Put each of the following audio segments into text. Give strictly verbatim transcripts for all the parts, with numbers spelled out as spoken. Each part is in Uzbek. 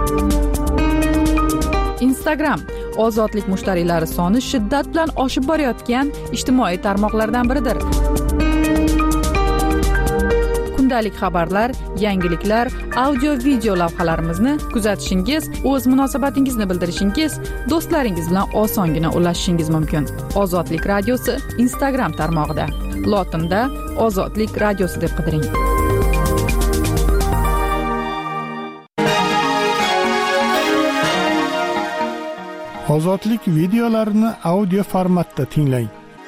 Instagram ozodlik mushtariylari soni shiddat bilan oshib borayotgan ijtimoiy tarmoqlardan biridir. Kundalik xabarlar, yangiliklar, audio-video lavhalarimizni kuzatishingiz, o'z munosabatingizni bildirishingiz, do'stlaringiz bilan osongina ulashishingiz mumkin. Ozodlik radiosi Instagram tarmog'ida. Lotinda Ozodlik radiosi deb qidiring. Ozodlik videolarini audio formatda tinglang.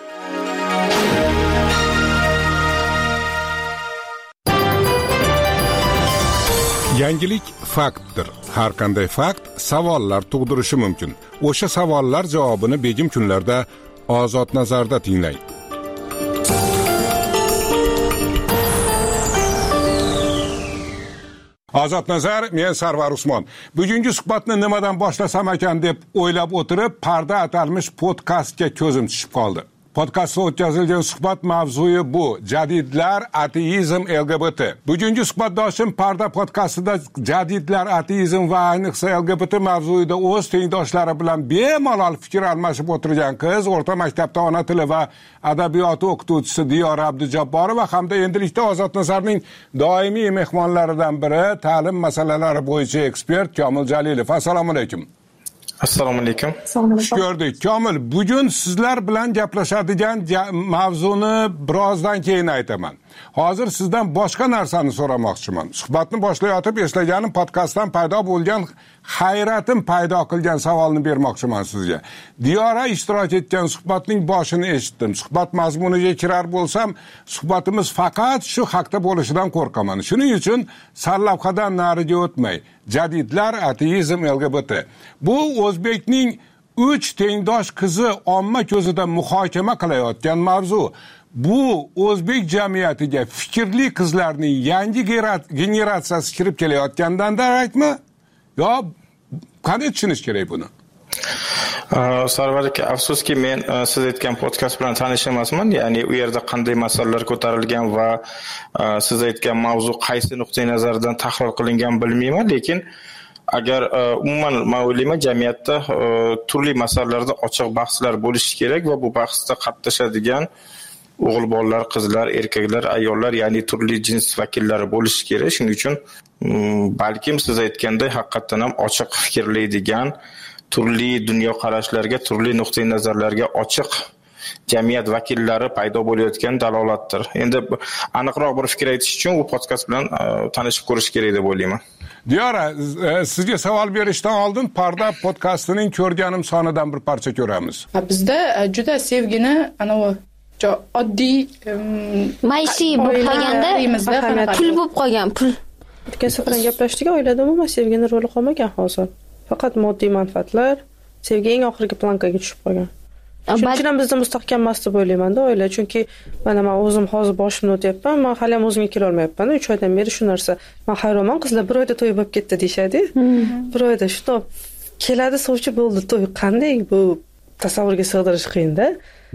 Yangilik faktdir. Har qanday fakt savollar tug'dirishi mumkin. O'sha savollar javobini begim kunlarda Ozod nazarda tinglang. Ozod nazar, men Sarvar Usmon. Bugungi suhbatni nimadan boshlasam ekan deb o'ylab o'tirib, parda atalmish podkastga ko'zim tushib qoldi. Podkastda o'tkazilgan suhbat mavzusi bu: jadidlar, ateizm, L G B T. Bugungi suhbatdoshim Parda podkastida jadidlar, ateizm va ayniqsa L G B T mavzuida o'z tengdoshlari bilan bemalol fikr almashib o'tirgan qiz, o'rta maktabda ona tili va adabiyoti o'qituvchisi Diyora Abdujabborova hamda endilikda Ozod nazarning doimiy mehmonlaridan biri, ta'lim masalalari bo'yicha ekspert Komil Jalilov. Assalomu alaykum. Assalomu alaykum. Xush ko'rdik. Komil, bugun sizlar bilan gaplashadigan mavzuni birozdan keyin aytaman. Hozir sizdan boshqa narsani so'ramoqchiman. Suhbatni boshlayotib eslaganim podkastdan paydo bo'lgan hayratim paydo qilgan savolni bermoqchiman sizga. Diyora ishtirok etgan suhbatning boshini eshitdim. Suhbat mazmuniga kirar bo'lsam, suhbatimiz faqat shu haqda bo'lishidan qo'rqaman. Shuning uchun sarlavhadan nariga o'tmay, jadidlar, ateizm, L G B T. Bu o'zbekning uch tengdosh qizi omma ko'zida muhokama qilayotgan mavzu. Bu o'zbek jamiyatiga fikrli qizlarning yangi generatsiyasi kirib kelayotgandan darakmi? Yo, qanday tushunish kerak buni? Sarvar aka, afsuski men siz aytgan podkast bilan tanish emasman. Ya'ni u yerda qanday masalalar ko'tarilgan va siz aytgan mavzu qaysi nuqtai nazardan tahlil qilingan bilmayman, lekin agar umuman men o'ylayman jamiyatda turli masalalarda ochiq bahslar bo'lishi kerak va bu bahsda qatnashadigan o'g'il bolalar, qizlar, erkaklar, ayollar, ya'ni turli jins vakillari bo'lishi kerak. Shuning uchun balkim siz aytganday haqiqatan ham ochiq fikrlaydigan, turli dunyo qarashlarga, turli nuqtai nazarlarga ochiq jamiyat vakillari paydo bo'layotgan dalolatdir. Endi aniqroq bir fikr aytish uchun bu podkast bilan tanishib ko'rish kerak deb o'ylayman. Diyora, sizga savol berishdan oldin Parda podkastining ko'rganim sonidan bir parcha ko'ramiz. Bizda juda sevgini ana oddiy maishiy bo'lib qolganda, pul bo'lib qolgan, pul. O'tgan safar gaplashdik, oilada umuman sevgini roli qolmagan hozir. Faqat moddiy manfaatlar, sevgi eng oxirgi plankaga tushib qolgan. Shuning uchun ham bizda mustahkammas deb o'ylayman-da oila, chunki mana men o'zim hozir boshimni o'tyapman, men hali ham o'zimga kela olmayapman. uch oydan beri shu narsa. Men hayronman, qizlar bir oyda to'y bo'lib ketdi deyshadi. Bir oyda shu keladi, sovchi bo'ldi to'y. Qanday bu tasavvurga sig'dirish qiyin-da.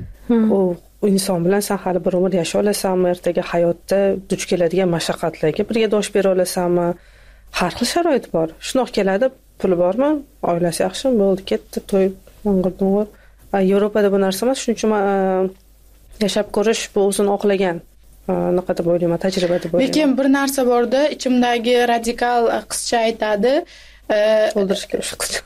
U inson bilan sen hali bir umr yashay olasanmi, ertaga hayotda duch keladigan mashaqqatlarga birga dosh bera olasanmi? Har xil sharoit bor. Shunoq keladi, puli bormi? Oilasi yaxshimi? Bo'ldi, ketdi, to'y, o'ng'ir-o'ng'ir. Yevropada bu narsa emas, shuning uchun yashab ko'rish bu o'zini oqlagan naqa deb o'ylayman, tajriba deb o'ylayman. Lekin bir narsa borda, ichimdagi radikal qizcha aytadi, o'ldirishga o'sha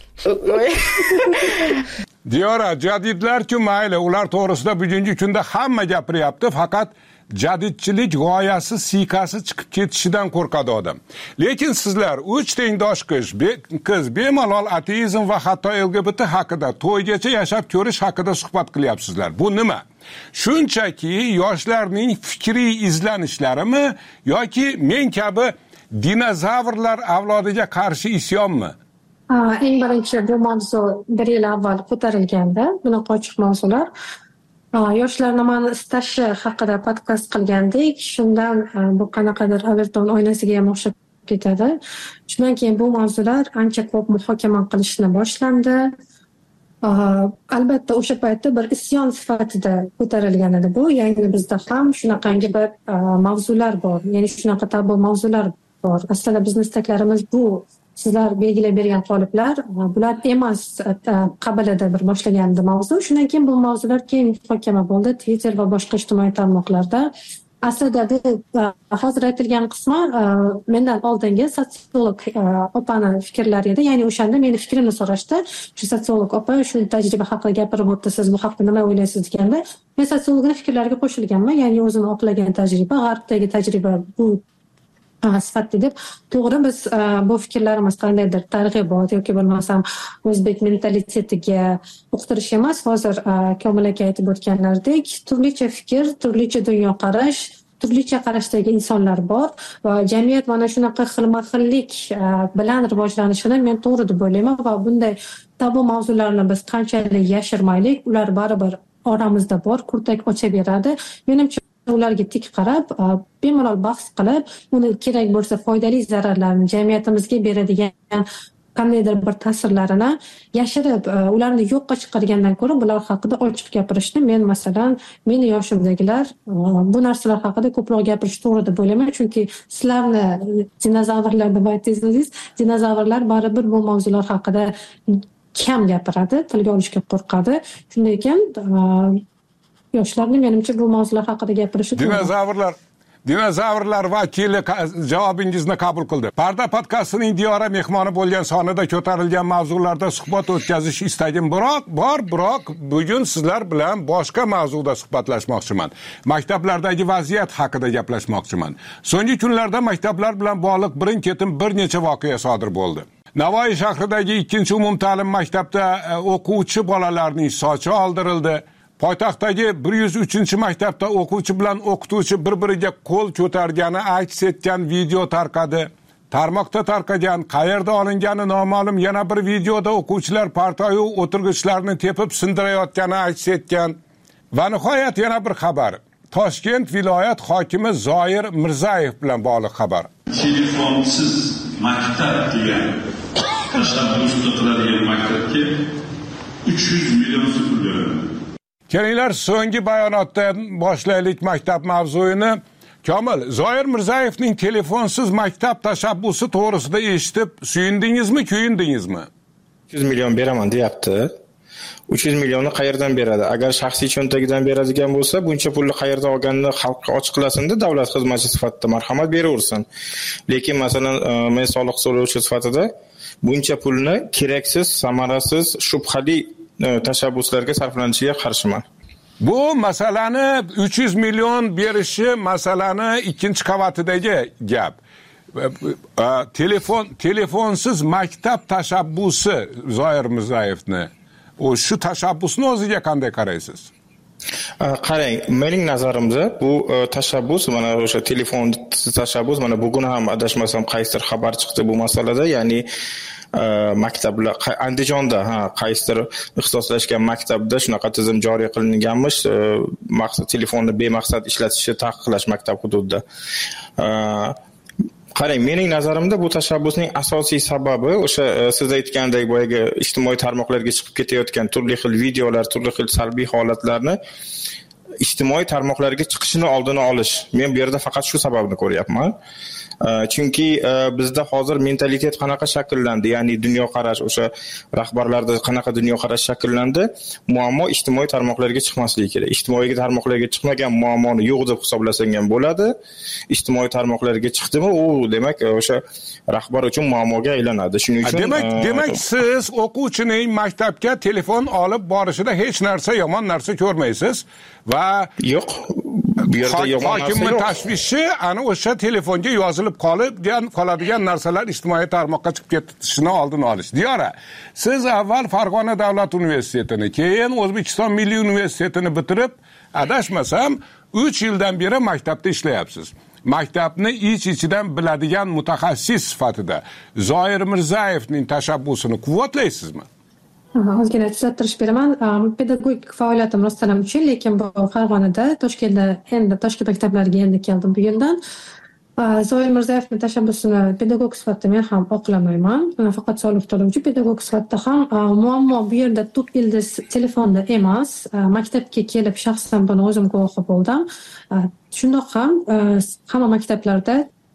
Diyora, jadidlar-ku mayli, ular to'g'risida bugungi kunda hamma gapiryapti, faqat jadidchilik g'oyasi, siykasi chiqib ketishidan qo'rqadi odam. Lekin sizlar uch tengdosh qiz, qiz bemalol ateizm va hatto L G B T haqida, to'ygacha yashab ko'rish haqida suhbat qilyapsizlar. Bu nima? Shunchaki yoshlarning fikriy izlanishlarimi yoki men kabi dinozavrlar avlodiga qarshi isyonmi? Eng birinchi bu mavzu bir yil avval ko'tarilganda, bunaqa ochiq mavzular yoshlar nimani istashi haqida podkast qilgandik. Shundan bu qanaqadir Averton oynasiga ham o'xshab ketadi. Shundan keyin bu mavzular ancha ko'p muhokama qilishni boshlandi. Albatta o'sha paytda bir isyon sifatida ko'tarilgan edi bu. Ya'ni bizda ham shunaqangi bir mavzular bor. Ya'ni shunaqa tabu mavzular bor. Aslida bizning istaklarimiz bu sizlar belgilab bergan qoliplar bular emas qabilida bir boshlagandi mavzu. Shundan keyin bu mavzular keyin muhokama bo'ldi Twitter va boshqa ijtimoiy tarmoqlarda. Aslida hozir aytilgan qismi mendan oldingi sotsiolog opani fikrlari edi. Ya'ni o'shanda meni fikrimni so'rashdi. Shu sotsiolog opa shu tajriba haqida gapirib o'tdi, siz bu haqida nima o'ylaysiz deganda, men sotsiologning fikrlariga qo'shilganman. Ya'ni o'zini oqlagan tajriba, g'arbdagi tajriba bu sifatli deb. To'g'ri, biz bu fikrlarimiz qandaydir targ'ibot yoki bo'lmasam o'zbek mentalitetiga uqtirish emas. Hozir Komil aka aytib o'tganlaridek, turlicha fikr, turlicha dunyoqarash, turlicha qarashdagi insonlar bor va jamiyat mana shunaqa xilma-xillik bilan rivojlanishini men to'g'ri deb o'ylayman va bunday tabu mavzularni biz qanchalik yashirmaylik, ular baribir oramizda bor, kurtak ochaveradi. Menimcha ularga tik qarab, bemalol bahs qilib, uni kerak bo'lsa foydali zararlarni, jamiyatimizga beradigan qandaydir bir ta'sirlarini yashirib, ularni yo'qqa chiqargandan ko'ra bular haqida ochiq gapirishni men masalan, meni yoshimdagilar bu narsalar haqida ko'proq gapirish to'g'ri deb o'ylayman, chunki sizlarni dinozavrlar deb aytdingiz, dinozavrlar baribir bu mavzular haqida kam gapiradi, tilga olishga qo'rqadi. Shunday ekan, yoshlarni menimcha bu mavzular haqida gapirishi to'g'ri. Dinozavrlar Dinozavrlar vakili javobingizni qabul qildi. Parda podkastining Diyora mehmoni bo'lgan sonida ko'tarilgan mavzularda suhbat o'tkazish istagim biroq bor, biroq bugun sizlar bilan boshqa mavzuda suhbatlashmoqchiman. Maktablardagi vaziyat haqida gaplashmoqchiman. So'nggi kunlarda maktablar bilan bog'liq birin-ketin bir necha voqea sodir bo'ldi. Navoiy shahridagi ikkinchi umumta'lim maktabda o'quvchi bolalarning sochi oldirildi. Poytaxtdagi bir yuz uchinchi maktabda o'quvchi bilan o'qituvchi bir-biriga qo'l ko'targani aks etgan video tarqadi. Tarmoqda tarqagan, qayerda olingani noma'lum yana bir videoda o'quvchilar partoyu o'tirg'ichlarni tepib sindirayotgani aks etgan. Va nihoyat yana bir xabar. Toshkent viloyat hokimi Zoir Mirzayev bilan bog'liq xabar. Telefonsiz maktab degan tashabbus qiladigan maktabga uch yuz million pul beriladi. Kelinglar, so'nggi bayonotdan boshlaylik maktab mavzuyini. Komil, Zoir Mirzayevning telefonsiz maktab tashabbusi to'g'risida eshitib, suyundingizmi, kuyundingizmi? uch yuz million beraman deyapti. uch yuz millionni qayerdan beradi? Agar shaxsiy cho'ntagidan beradigan bo'lsa, buncha pulni qayerdan olganini xalqqa ochiqlasin-da, davlat xizmatchi sifatida marhamat beraversin. Lekin masalan, men soliq to'lovchi sifatida buncha pulni keraksiz, samarasiz, shubhali tashabbuslarga sarflanishiga qarshiman. Bu masalani uch yuz million berishi masalani ikkinchi qavatidagi gap. Telefon telefonsiz maktab tashabbusi Zoir Mirzayevni. O shu tashabbusni o'ziga qanday qaraysiz? Qarang, mening nazarimda bu tashabbus, mana o'sha telefon tashabbus, mana bugun ham adashmasam qaysidir xabar chiqdi bu masalada, ya'ni maktablar Andijonda ha qaysidir ixtisoslashgan maktabda shunaqa tizim joriy qilinganmish, maqsad telefonni bemaqsad ishlatishni taqiqlash maktab hududida. Qarang, mening nazarimda bu tashabbusning asosiy sababi o'sha siz aytgandek boyagi ijtimoiy tarmoqlarga chiqib ketayotgan turli xil videolar, turli xil salbiy holatlarni ijtimoiy tarmoqlarga chiqishini oldini olish. Men bu yerda faqat shu sababni ko'ryapman. Chunki bizda hozir mentalitet qanaqa shakllandi, ya'ni dunyoqarash, o'sha rahbarlarda qanaqa dunyoqarash shakllandi, muammo ijtimoiy tarmoqlarga chiqmasligi kerak. Ijtimoiy tarmoqlarga chiqmagan muammoni yo'q deb hisoblasang ham bo'ladi. Ijtimoiy tarmoqlarga chiqdimi, u demak o'sha rahbar uchun muammoga aylanadi. Shuning uchun demak, demak siz o'quvchining maktabga telefon olib borishida hech narsa, yomon narsa ko'rmaysiz va yo'q. Bu yerda yomon narsa yo'q. Hokimning tashvishi ana o'sha telefonga yozilib qolgan qoladigan narsalar ijtimoiy tarmoqqa chiqib ketishini oldini olish. Diyora, siz avval Farg'ona davlat universitetini, keyin O'zbekiston Milliy universitetini bitirib, adashmasam uch yildan beri maktabda ishlayapsiz. Maktabni ich-ichidan biladigan mutaxassis sifatida Zoir Mirzayevning tashabbusini quvvatlaysizmi? Ozgina tuzattirish beraman. Pedagogik faoliyatim rostdan uch yil, lekin bu Farg'onada, Toshkentda, endi Toshkent maktablariga endi keldim bu yildan. Zoir Mirzayevning tashabbusini pedagog sifatida men ham oqlamayman. Faqat soliq to'lovchi pedagog sifatida ham muammo bu yerda tub ildiz telefonda emas. Maktabga kelib shaxsan buni o'zim guvohi bo'ldim. Shundoq ham hamma maktablarda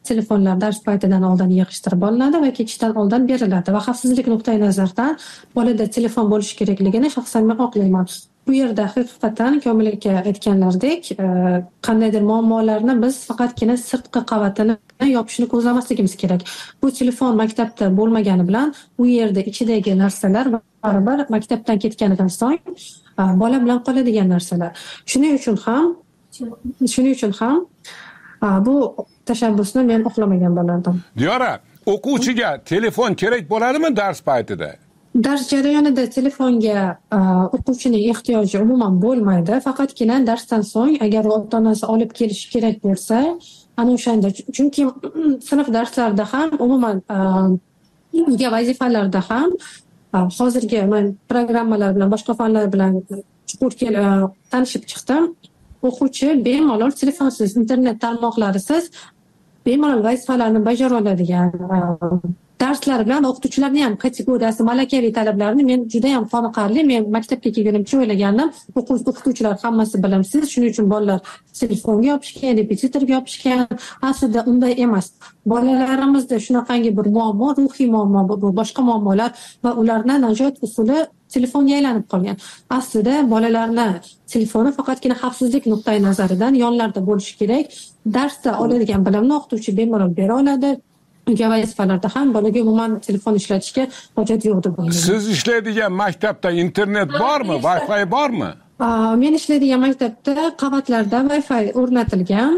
telefonlar dars paytidan oldin yig'ishtirib olinadi va ketishdan oldin beriladi va xavfsizlik nuqtai nazaridan bolada telefon bo'lishi kerakligini shaxsan men oqlayman. Bu yerda haqiqatan Komil aka aytganlaridek, qandaydir muammolarni biz faqatgina sirtqi qavatini yopishni ko'zlamasligimiz kerak. Bu telefon maktabda bo'lmagani bilan u yerda ichidagi narsalar baribir maktabdan ketganidan so'ng bola bilan qoladigan narsalar. Shuning uchun ham shuning uchun ham bu tashabbusni men oqlamagan bo'lardim. Diyora, o'quvchiga telefon kerak bo'ladimi dars paytida? Dars jarayonida telefonga o'quvchining ehtiyoji umuman bo'lmaydi. Faqatgina darsdan so'ng agar ota-onasi olib kelishi kerak bo'lsa, ana o'shanda, chunki sinf darslarida ham umuman uyga vazifalarda ham hozirgi men programmalar bilan boshqa fanlar bilan chuqur tanishib chiqdim. O'quvchi bemalol telefonsiz, internet tarmoqlarisiz bemalol vazifalarni bajara oladigan darslar bilan o'qituvchilarning ham kategoriyasi, malakaviy talablarini men juda ham qoniqarli. Men maktabga kelganimcha o'ylagandim, o'qituvchilar hammasi bilimsiz, shuning uchun bolalar telefonga yopishgan, repetitorga yopishgan. Aslida unday emas. Bolalarimizda shunaqangi bir muammo, ruhiy muammo, boshqa muammolar va ularni najot usuli telefonga aylanib qolgan. Aslida bolalarni telefoni faqatgina xavfsizlik nuqtai nazaridan yonlarda bo'lishi kerak. Darsda oladigan bilimni o'qituvchi bemalol bera oladi. Uyga vazifalarda ham bolaga umuman telefon ishlatishga hojat yo'q deb o'ylayman. Siz ishlaydigan maktabda internet bormi, Wi-Fi bormi? Men ishlaydigan maktabda qavatlarda Wi-Fi o'rnatilgan.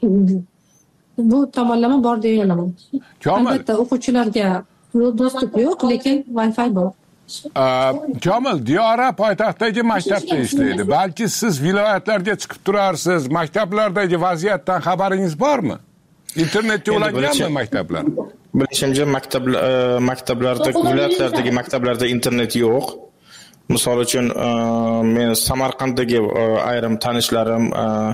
Bu tomonlama bor deb o'ylayman. Albatta o'quvchilarga dostуп yo'q, lekin Wi-Fi bor. Komil, Diyora poytaxtdagi maktabda ishlaydi. Balki siz viloyatlarga chiqib turarsiz. Maktablardagi vaziyatdan xabaringiz bormi? Internetga ulanganmi maktablar? Bilishimcha maktab maktablarda, viloyatlardagi maktablarda internet yo'q. Misol uchun men Samarqanddagi ayrim tanishlarim,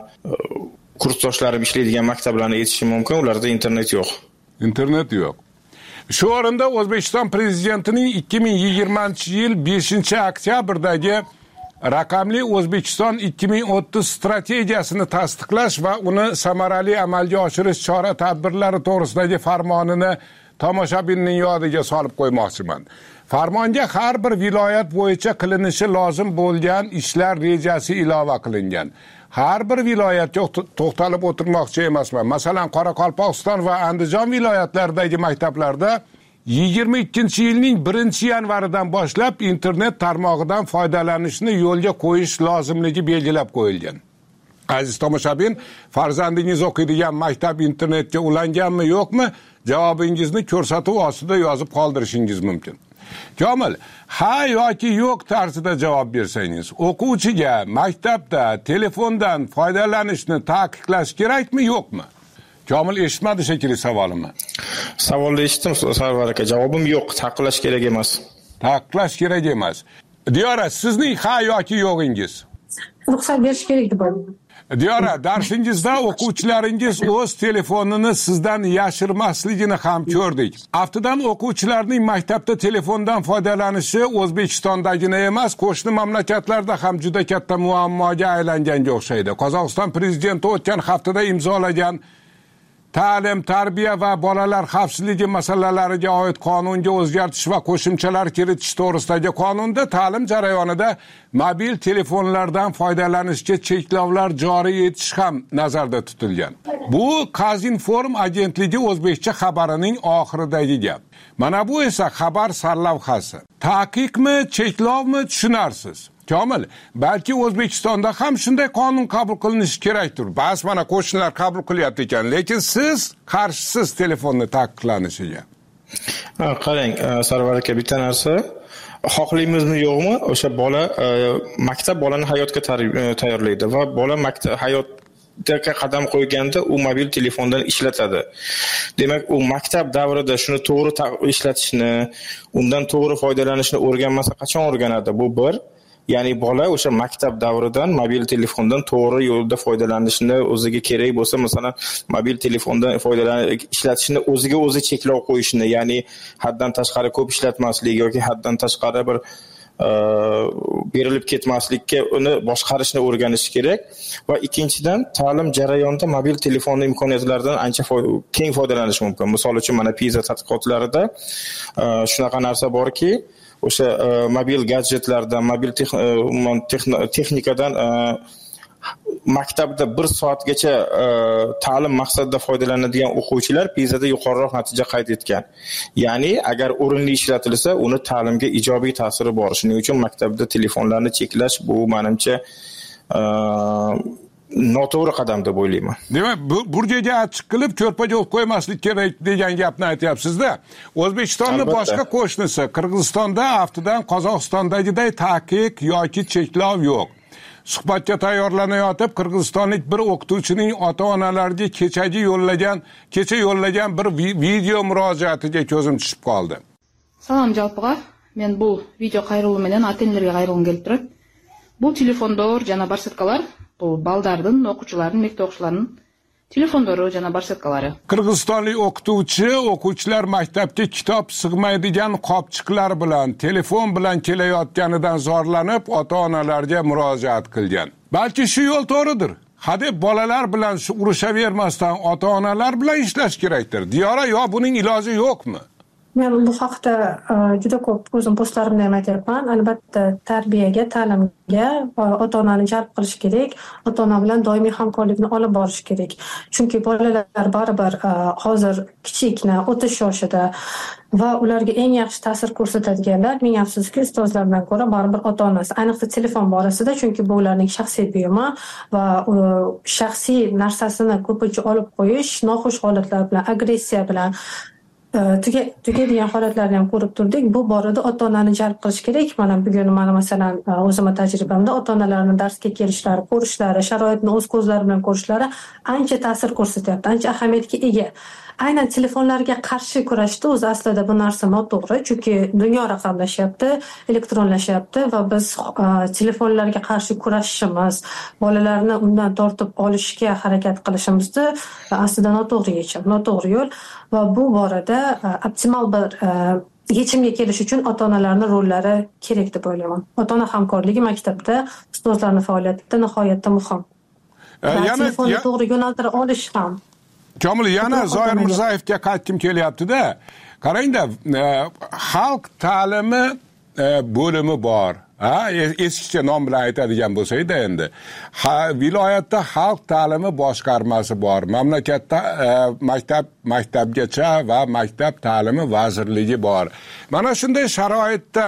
kursdoshlarim ishlaydigan maktablarni aytishim mumkin, ularda internet yo'q. Internet yo'q. Shu o'rinda O'zbekiston prezidentining ikki ming yigirmanchi yil beshinchi oktyabrdagi raqamli O'zbekiston ikki ming o'ttiz strategiyasini tasdiqlash va uni samarali amalga oshirish chora-tadbirlari to'g'risidagi farmonini tomoshabinning yodiga solib qo'ymoqchiman. Farmonga har bir viloyat bo'yicha qilinishi lozim bo'lgan ishlar rejasi ilova qilingan. Har bir viloyatga to'xtalib o'tirmoqchi emasman. Masalan, Qoraqalpog'iston va Andijon viloyatlaridagi maktablarda yigirma ikkinchi yilning birinchi yanvaridan boshlab internet tarmog'idan foydalanishni yo'lga qo'yish lozimligi belgilab qo'yilgan. Aziz tomoshabin, farzandingiz o'qiydigan maktab internetga ulanganmi, yo'qmi? Javobingizni ko'rsatuv ostida yozib qoldirishingiz mumkin. Komil, ha yoki yo'q tarzida javob bersangiz, o'quvchiga maktabda telefondan foydalanishni taqiqlash kerakmi, yo'qmi? Komil eshitmadi shekilli savolimni. Savolni eshitdim, Sarvar aka. Javobim yo'q, taqiqlash kerak emas. Taqiqlash kerak emas. Diyora, sizning ha yoki yo'g'ingiz? Ruxsat berish kerak deb o'ylayman. Diyora, darsingizda o'quvchilaringiz o'z telefonini sizdan yashirmasligini ham ko'rdik. Aftidan o'quvchilarning maktabda telefondan foydalanishi O'zbekistondagina emas, qo'shni mamlakatlarda ham juda katta muammoga aylanganga o'xshaydi. Qozog'iston prezidenti o'tgan haftada imzolagan ta'lim, tarbiya va bolalar xavfsizligi masalalariga oid qonunga o'zgartish va qo'shimchalar kiritish to'g'risidagi qonunda ta'lim jarayonida mobil telefonlardan foydalanishga cheklovlar joriy etish ham nazarda tutilgan. Bu Qazinform agentligi o'zbekcha xabarining oxiridagi gap. Mana bu esa xabar sarlavhasi. Taqiqmi, cheklovmi tushunarsiz. Komil, balki O'zbekistonda ham shunday qonun qabul qilinishi kerakdir. Bas mana qo'shnilar qabul qilyapti ekan, lekin siz qarshisiz telefonni taqiqlanishiga. Qarang, Sarvar aka, bitta narsa, xohlaymizmi yo'qmi, o'sha bola maktab bolani hayotga tayyorlaydi va bola maktab hayotga qadam qo'yganda u mobil telefondan ishlatadi. Demak, u maktab davrida shuni to'g'ri ishlatishni, undan to'g'ri foydalanishni o'rganmasa qachon o'rganadi? Bu bir. Ya'ni bola o'sha maktab davridan mobil telefondan to'g'ri yo'lda foydalanishni, o'ziga kerak bo'lsa, masalan, mobil telefondan foydalanib ishlatishni o'ziga o'zi cheklov qo'yishni, ya'ni haddan tashqari ko'p ishlatmaslik yoki haddan tashqari bir berilib ketmaslikka uni boshqarishni o'rganish kerak va ikkinchidan ta'lim jarayonida mobil telefon imkoniyatlaridan ancha keng foydalanish mumkin. Misol uchun mana PISA tadqiqotlarida shunaqa narsa borki, o'sha mobil gadjetlardan, mobil texnikadan maktabda bir soatgacha ta'lim maqsadida foydalanadigan o'quvchilar PISAda yuqoriroq natija qayd etgan. Ya'ni agar o'rinli ishlatilsa, uni ta'limga ijobiy ta'siri bor. Shuning uchun maktabda telefonlarni cheklash bu menimcha noto'g'ri qadam deb o'ylayman. Demak, burgaga achchiq qilib ko'rpaga o'q qo'ymaslik kerak degan gapni aytyapsiz-da. O'zbekistonning boshqa qo'shnisi Qirg'izistonda aftidan Qozog'istondagiday taqiq yoki cheklov yo'q. Suhbatga tayyorlanayotib, qirg'izistonlik bir o'qituvchining ota-onalariga kechagi yo'llagan, kecha yo'llagan bir video murojaatiga ko'zim tushib qoldi. Salom jalpiga, men bu video qayriluvim bilan ota-onalarga qayrilgim kelib turib, bu telefondor jana barsetkalar, bu baldardın, o'quvchilarning, maktab o'quvchilarining telefondori jana barsetkalari. Qirg'izistonlik o'qituvchi o'quvchilar maktabga kitob sig'maydigan qopchiqlar bilan, telefon bilan kelayotganidan zorlanib, ota-onalarga murojaat qilgan. Balki shu yo'l to'g'ridir. Hadeb bolalar bilan urushavermasdan ota-onalar bilan ishlash kerakdir. Diyora, yo buning iloji yo'qmi? Men bu haqda juda ko'p o'zim postlarimda ham aytyapman. Albatta, tarbiyaga, ta'limga ota-onani jalb qilish kerak. Ota-ona bilan doimiy hamkorlikni olib borish kerak. Chunki bolalar baribir hozir kichikna, o'tish yoshida va ularga eng yaxshi ta'sir ko'rsatadiganlar, ming afsuski, ustozlardan ko'ra baribir ota-onasi. Ayniqsa telefon borasida, chunki bu ularning shaxsiy buyumi va shaxsiy narsasini ko'pincha olib qo'yish, noxush holatlar bilan, agressiya bilan tugaydigan holatlarni ham ko'rib turdik. Bu borada ota-onani jalb qilish kerak. Mana bugun mana masalan o'zimning tajribamda ota-onalarning darsga kelishlari, ko'rishlari, sharoitni o'z ko'zlari bilan ko'rishlari ancha ta'sir ko'rsatyapti, ancha ahamiyatga ega. Aynan telefonlarga qarshi kurashda o'zi aslida bu narsa noto'g'ri, chunki dunyo raqamlashyapti, elektronlashyapti va biz telefonlarga qarshi kurashishimiz, bolalarni undan tortib olishga harakat qilishimizni aslida noto'g'ri yechim, noto'g'ri yo'l va bu borada optimal bir yechimga kelish uchun ota-onalarning rollari kerak deb o'ylayman. Ota-ona hamkorligi maktabda ustozlarning faoliyatida nihoyatda muhim. Yana telefonni to'g'ri yo'naltira olish ham. Komil, yana Zoir Mirzayevga qaytkim kelyapti-da. Qarangda, xalq ta'limi bo'limi bor. Ha, eskicha nom bilan aytadigan bo'lsak-da endi. Ha, viloyatda xalq ta'limi boshqarmasi bor. Mamlakatda maktab maktabgacha va maktab ta'limi vazirligi bor. Mana shunday sharoitda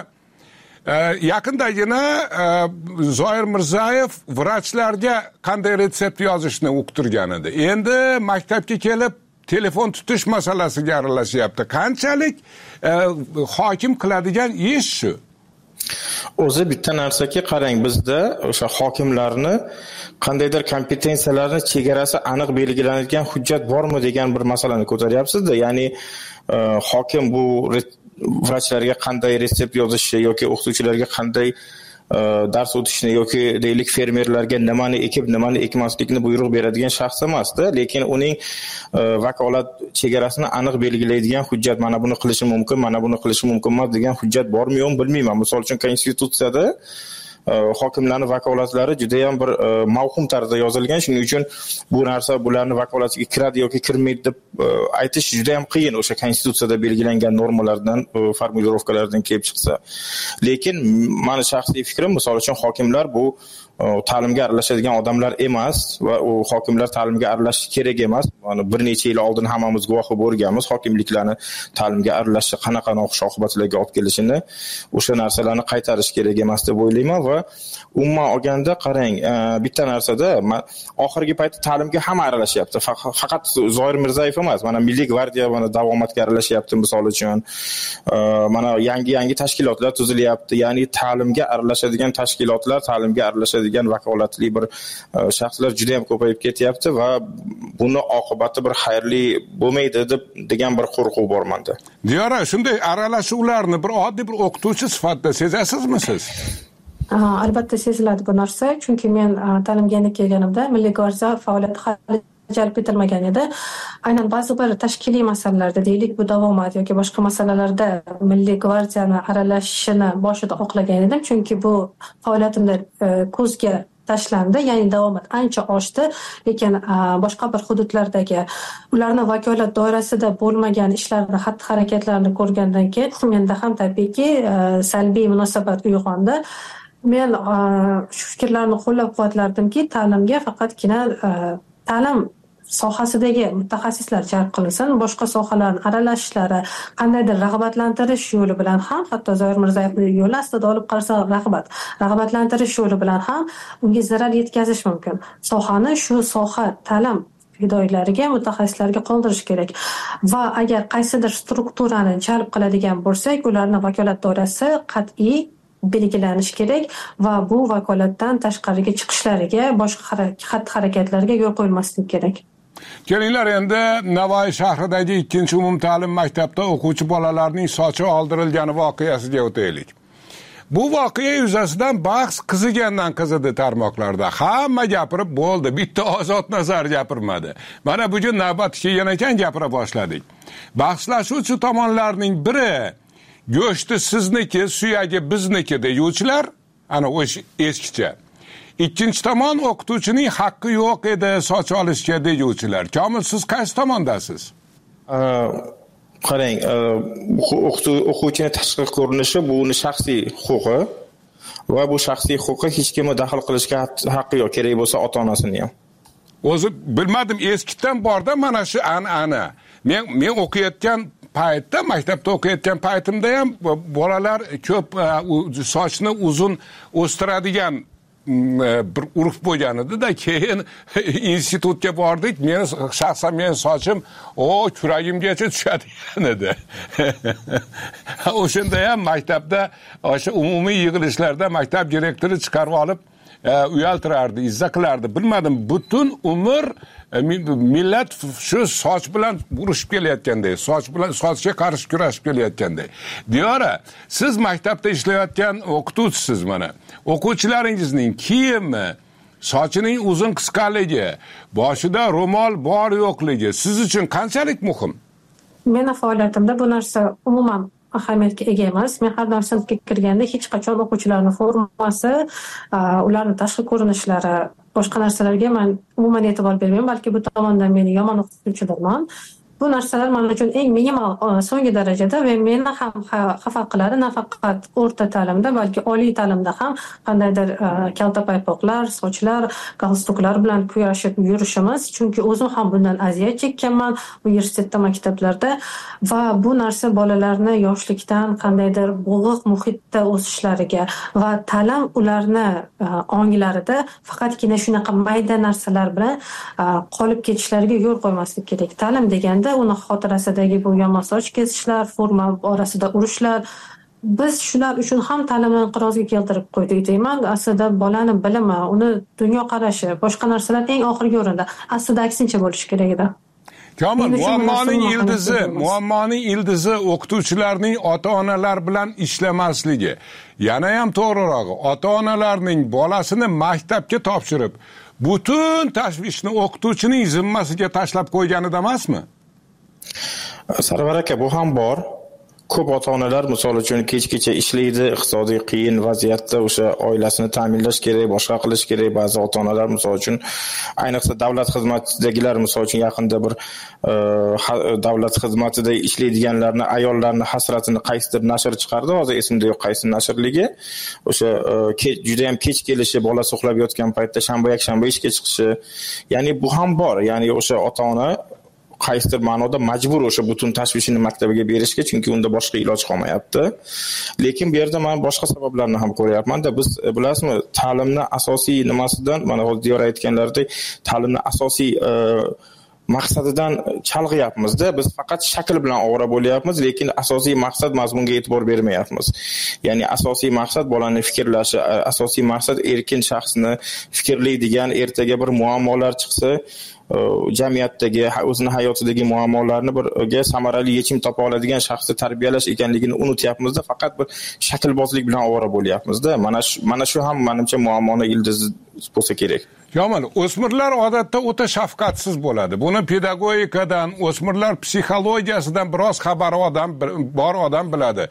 yaqindagina Zoir Mirzayev vrachlarga qanday retsept yozishni o'qitirgan edi. Endi maktabga kelib telefon tutish masalasiga aralashyapti. Qanchalik hokim qiladigan ish shu? O'zi bitta narsaki, qarang, bizda o'sha hokimlarni qandaydir kompetensiyalarni chegarasi aniq belgilanadigan hujjat bormi degan bir masalani ko'taryapsiz-da. Ya'ni hokim bu vrachlarga qanday retsept yozishi yoki o'qituvchilarga qanday dars o'tishni yoki deylik fermerlarga nimani ekib, nimani ekmaslikni buyruq beradigan shaxs emas-da, lekin uning vakolat chegarasini aniq belgilaydigan hujjat, mana buni qilishi mumkin, mana buni qilishi mumkin emas degan hujjat bormi yo'qmi bilmayman. Misol uchun konstitutsiyada hokimlarning vakolatlari juda ham bir mavhum tarzda yozilgan. Shuning uchun bu narsa bularning vakolatiga kiradi yoki kirmaydi deb aytish juda ham qiyin, o'sha konstitutsiyada belgilangan normalardan, formulirovkalardan kelib chiqsa. Lekin meni shaxsiy fikrim, misol uchun hokimlar bu ta'limga aralashadigan odamlar emas va u hokimlar ta'limga aralashishi kerak emas. Mana bir necha yil oldin hammamiz guvohi bo'lganmiz hokimliklarni ta'limga aralashishi qanaqa noxush oqibatlarga olib kelishini. O'sha narsalarni qaytarish kerak emas deb o'ylayman va umuman olganda qarang, bitta narsada oxirgi paytda ta'limga hamma aralashyapti. Faqat Zoir Mirzayev emas, mana Milliy gvardiya mana davomatga aralashyapti misol uchun. Mana yangi-yangi tashkilotlar tuzilyapti. Ya'ni ta'limga aralashadigan tashkilotlar, ta'limga aralashadigan vakolatli bir shaxslar juda ham ko'payib ketyapti va buni oqibati bir xayrli bo'lmaydi deb degan bir qo'rquv bor menda. Diyora, shunday aralashuvlarni bir oddiy bir o'qituvchi sifatida sezasizmi siz? Albatta seziladi bu narsa, chunki men ta'limga kelganimda Milliy gvardiya faoliyati hali jalb etilmagan edi. Aynan ba'zi bir tashkiliy masalalarda deylik, bu davomat yoki boshqa masalalarda Milliy gvardiyani aralashishini boshida oqlagan edim, chunki bu faoliyatimda ko'zga tashlandi, ya'ni davomat ancha oshdi, lekin boshqa bir hududlardagi ularning vakolat doirasida bo'lmagan ishlarni, xatti-harakatlarni ko'rgandan keyin menda ham tabiiyki salbiy munosabat uyg'ondi. Men shu fikrlarni qo'llab-quvvatlardimki, ta'limga faqatgina ta'lim sohasidagi mutaxassislar jalb qilinsin, boshqa sohalarning aralashishlari qandaydir rag'batlantirish yo'li bilan ham, hatto Zoir Mirzayevning yo'li aslida olib qarasa rag'bat, rag'batlantirish yo'li bilan ham unga zarar yetkazish mumkin. Sohani shu soha ta'lim fidoyilariga, mutaxassislarga qoldirish kerak va agar qaysidir strukturani jalb qiladigan bo'lsak, ularning vakolat doirasi qat'iy belgilanishi kerak va bu vakolatdan tashqariga chiqishlariga, boshqa xatti-harakatlarga yo'l qo'yilmasligi kerak. Kelinglar, endi Navoiy shahridagi ikkinchi umumta'lim maktabda o'quvchi bolalarning sochi oldirilgani voqeasiga o'taylik. Bu voqea yuzasidan bahs qizigandan qizidi tarmoqlarda. Hamma gapirib bo'ldi, bitta Ozod Nazar gapirmadi. Mana bugun navbat kelgan ekan, gapira boshladik. Bahslashuvchi tomonlarning biri go'shti sizniki, suyagi bizniki deyuvchilar, ana o'sha eskicha. Ikkinchi tomon o'qituvchining haqqi yo'q edi soch olishga deyuvchilar. Komil, siz qaysi tomondasiz? Qarang, o'quvchining tashqi ko'rinishi bu uning shaxsiy huquqi va bu shaxsiy huquqqa hech kimni daxl qilishga haqqi yo'q, kerak bo'lsa ota-onasini ham. O'zi bilmadim, eskidan borda mana shu an'ana. Men men o'qiyotgan paytda, maktabda o'qiyotgan paytimda ham bolalar ko'p sochni uzun o'stiradigan bir urf bo'lgan edi-da, keyin institutga bordik. Meni shaxsan men sochim o kuragimgacha tushadigan edi. O'shanda ham maktabda o'sha umumiy yig'ilishlarda maktab direktori chiqarib olib uyaltirardi, izza qilardi. Bilmadim, butun umr millat shu soch bilan urushib kelayotganday, soch bilan sochga qarshi kurashib kelayotganday. Diyora, siz maktabda ishlayotgan o'qituvchisiz mana. O'quvchilaringizning kiyimi, sochining uzun qisqaligi, boshida ro'mol bor yo'qligi siz uchun qanchalik muhim? Meni faoliyatimda bu narsa umuman ahamiyatga ega emas. Men har bir sinfga kirganda hech qachon o'quvchilarning formasi, ularning tashqi ko'rinishlari, boshqa narsalarga men umuman e'tibor bermayman, balki bu tomondan meni yomon o'qituvchidirman. Bu narsalar men uchun eng minimal so'nggi darajada va meni ham xafa qiladi, nafaqat o'rta ta'limda, balki oliy ta'limda ham qandaydir kalta paypoqlar, sochlar, galstuklar bilan kurashib yurishimiz, chunki o'zim ham bundan aziyat chekkanman universitetda, maktablarda va bu narsa bolalarni yoshlikdan qandaydir bo'g'iq muhitda o'sishlariga va ta'lim ularni onglarida faqatgina shunaqa mayda narsalar bilan qolib ketishlariga yo'l qo'ymaslik kerak. Ta'lim deganda uni xotirasidagi bu yomon soch kesishlar, forma orasida urushlar, biz shular uchun ham ta'limni inqirozga keltirib qo'ydik deyman. Aslida bolani bilimi, uni dunyoqarashi, boshqa narsalar eng oxirgi o'rinda. Aslida aksincha bo'lishi kerak edi. Komil, muammoning ildizi, muammoning ildizi o'qituvchilarning ota-onalar bilan ishlamasligi. Yana ham to'g'rirog'i, ota-onalarning bolasini maktabga topshirib, butun tashvishni o'qituvchining zimmasiga tashlab qo'yganida emasmi? Sarvar aka, bu ham bor. Ko'p ota-onalar misol uchun kech-kecha ishlaydi, iqtisodiy qiyin vaziyatda o'sha oilasini ta'minlash kerak, boshqa qilish kerak. Ba'zi ota-onalar misol uchun, ayniqsa davlat xizmatidagilar misol uchun yaqinda bir davlat xizmatida ishlaydiganlarni, ayollarni hasratini qaysidir nashr chiqardi, hozir esimda yo'q qaysi nashrligi. O'sha juda ham kech kelishi, bolasi uxlab yotgan paytda shanba yakshanba ishga chiqishi. Ya'ni bu ham bor. Ya'ni o'sha ota-ona qaysidir ma'noda majbur o'sha butun tashvishini maktabiga berishga, chunki unda boshqa iloj qolmayapti. Lekin bu yerda men boshqa sabablarni ham ko'ryapman-da. Biz bilasizmi, ta'limni asosiy nimasidan, mana hozir Diyor aytganlaridek, ta'limni asosiy maqsadidan chalg'iyapmiz-da. Biz faqat shakl bilan ovora bo'lyapmiz, lekin asosiy maqsad mazmunga e'tibor bermayapmiz. Ya'ni asosiy maqsad bolaning fikrlashi, asosiy maqsad erkin shaxsni fikrlaydigan, ertaga bir muammolar chiqsa jamiyatdagi o'zini hayotidagi muammolarni birga samarali yechim topa oladigan shaxsni tarbiyalash ekanligini unutyapmizda, faqat bir shaklbozlik bilan ovora bo'lyapmizda. Mana shu mana shu ham menimcha muammoni ildizi bo'lsa kerak. Yomon, o'smirlar odatda o'ta shafqatsiz bo'ladi. Buni pedagogikadan, o'smirlar psixologiyasidan biroz xabari odam bor odam biladi.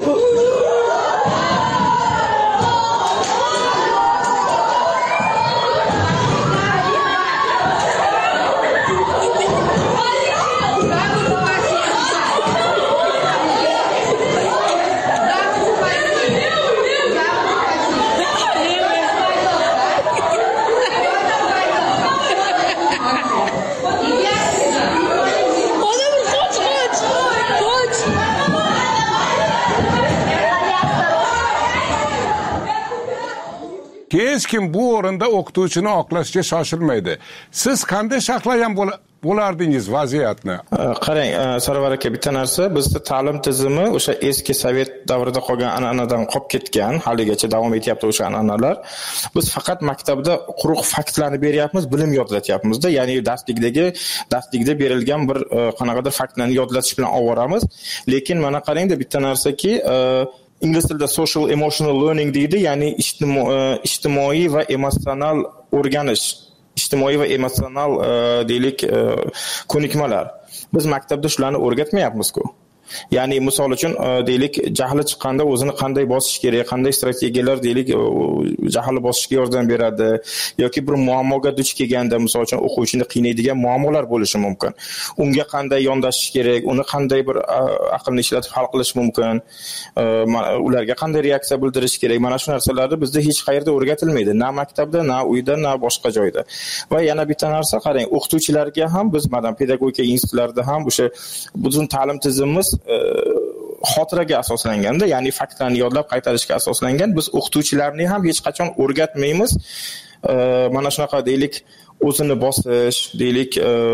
Hech kim bu o'rinda o'qituvchini oqlashga shoshilmaydi. Siz qanday saqlagan bo'lardingiz vaziyatni? Qarang, Sarvar aka, bitta narsa, bizda ta'lim tizimi o'sha eski sovet davrida qolgan an'anadan qolib ketgan, haligacha davom etyapti o'sha an'analar. Biz faqat maktabda quruq faktlarni beryapmiz, bilim yodlatyapmiz-da, ya'ni darslikdagi darslikda berilgan bir qanaqadir faktlarni yodlatish bilan ovoramiz. Lekin mana qarangda, bitta narsaki, ingliz tilida social emotional learning deydi, ya'ni ijtimoiy va emotsional o'rganish, ijtimoiy va emotsional deylik ko'nikmalar. Biz maktabda shularni o'rgatmayapmiz-ku. Ya'ni misol uchun deylik jahli chiqqanda o'zini qanday bosish kerak, qanday strategiyalar deylik jahli bosishga yordam beradi yoki bir muammoga duch kelganda misol uchun o'quvchini qiynaydigan muammolar bo'lishi mumkin. Unga qanday yondashish kerak, uni qanday bir aqlni ishlatib hal qilish mumkin, ularga qanday reaksiya bildirish kerak. Mana shu narsalarni bizda hech qayerda o'rgatilmaydi, na maktabda, na uyda, na boshqa joyda. Va yana bitta narsa, qarang, o'qituvchilarga ham biz mana pedagogika institutlarida ham o'sha butun ta'lim tizimimiz xotiraga asoslanganda, ya'ni faktlarni yodlab qaytarishga asoslangan. Biz o'qituvchilarni ham hech qachon o'rgatmaymiz. Mana shunaqa deylik o'zini bosish, deylik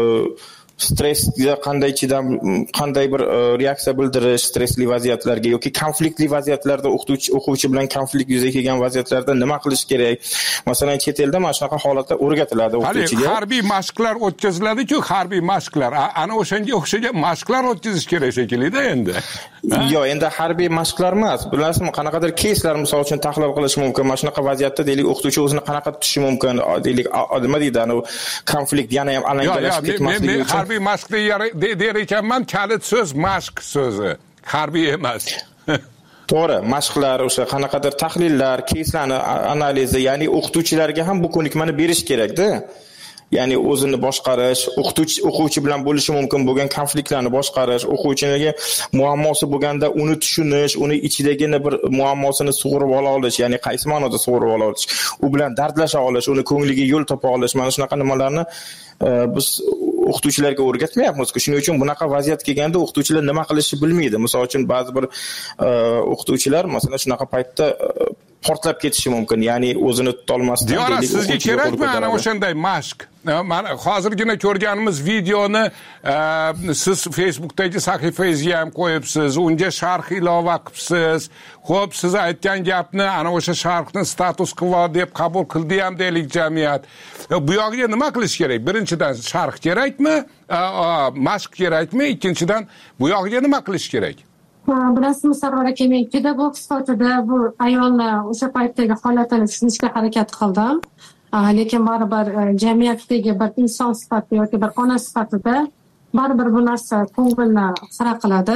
stressga qanday chidam, qanday bir reaksiya bildirish stressli vaziyatlarga yoki konfliktli vaziyatlarda o'qituvchi o'quvchi bilan konflikt yuzaga kelgan vaziyatlarda nima qilish kerak. Masalan, chet elda mana shunaqa holatlar o'rgatiladi o'qituvchiga. Harbiy mashqlar o'tkaziladi-ku, harbiy mashqlar. Ana o'shanga o'xshagan mashqlar o'tkazish kerak shekilli-da endi. Yo'q, endi harbiy mashqlar emas. Bilasizmi, qanaqadir keyslar misol uchun tahlil qilish mumkin. Mana shunaqa vaziyatda deylik o'qituvchi o'zini qanaqa tutishi mumkin, deylik nima deydi, ana konflikt yana ham alangalashib ketmasligi uchun. Harbiy mashq der ekanman, kalit so'z mashq so'zi, harbiy emas. To'g'ri, mashqlar, o'sha qanaqadir tahlillar, keyslarni analizi, ya'ni o'qituvchilarga ham bu ko'nikmani berish kerak-da. Ya'ni o'zini boshqarish, o'qituvchi o'quvchi bilan bo'lishi mumkin bo'lgan konfliktlarni boshqarish, o'quvchiga muammosi bo'lganda uni tushunish, uni ichidagi bir muammosini sug'urib ola olish, ya'ni qaysi ma'noda sug'urib ola olish, u bilan dardlasha olish, uni ko'ngliga yo'l topa olish, mana shunaqa nimalarni biz o'qituvchilarga o'rgatmayapmiz-ku. Shuning uchun bunaqa vaziyat kelganda o'qituvchilar nima qilishni bilmaydi. Misol uchun ba'zi bir o'qituvchilar masalan shunaqa paytda portlab ketishi mumkin, ya'ni o'zini tutolmasdan deylik. Sizga kerakmi ana o'shanday mashq? Mana hozirgina ko'rganimiz videoni siz Facebookdagi sahifangizga ham qo'yibsiz, unga sharh ilova qilibsiz. Xo'p, siz aytgan gapni ana o'sha sharhni status quo deb qabul qildi ham deylik jamiyat. Bu yoqga nima qilish kerak? Birinchidan sharh kerakmi? Mashq kerakmi? Ikkinchidan bu yoqga nima qilish kerak? Bilasizmi, Sarvar aka, men pedagog sifatida bu ayolni o'sha paytdagi holatini tushunishga harakat qildim. Lekin baribir jamiyatdagi bir inson sifatida yoki bir ona sifatida baribir bu narsa ko'ngilni xira qiladi.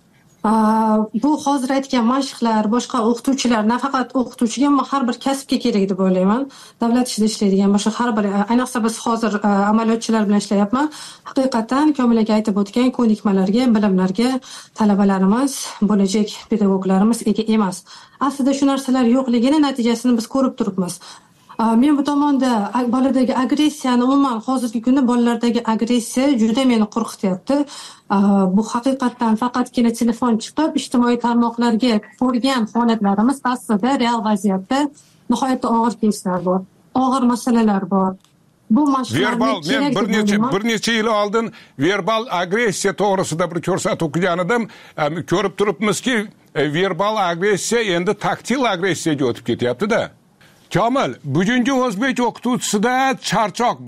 Bu hozir aytgan mashqlar, boshqa o'qituvchilar, nafaqat o'qituvchiga, ammo har bir kasbga kerak deb o'ylayman. Davlat ishida ishlaydigan boshqa har bir, ayniqsa biz hozir amaliyotchilar bilan ishlayapman. Haqiqatan Komil aka aytib o'tgan ko'nikmalarga, bilimlarga talabalarimiz, bo'lajak pedagoglarimiz ega emas. Aslida shu narsalar yo'qligini natijasini biz ko'rib turibmiz. Men bu tomonda boladagi agressiyani, umuman hozirgi kunda bolalardagi agressiya juda meni qo'rqityapti. Bu haqiqatdan faqatgina telefon chiqib, ijtimoiy tarmoqlarga ko'rgan holatlarimiz aslida real vaziyatda nihoyatda og'ir keyslar bor, og'ir masalalar bor. Bu verbal, men bir necha bir necha yil oldin verbal agressiya to'g'risida bir ko'rsatib o'qigan edim. Ko'rib turibmizki, verbal agressiya endi taktil agressiyaga o'tib ketyapti-da. Komil, bugungi o'zbek o'qituvchisida charchoq bor.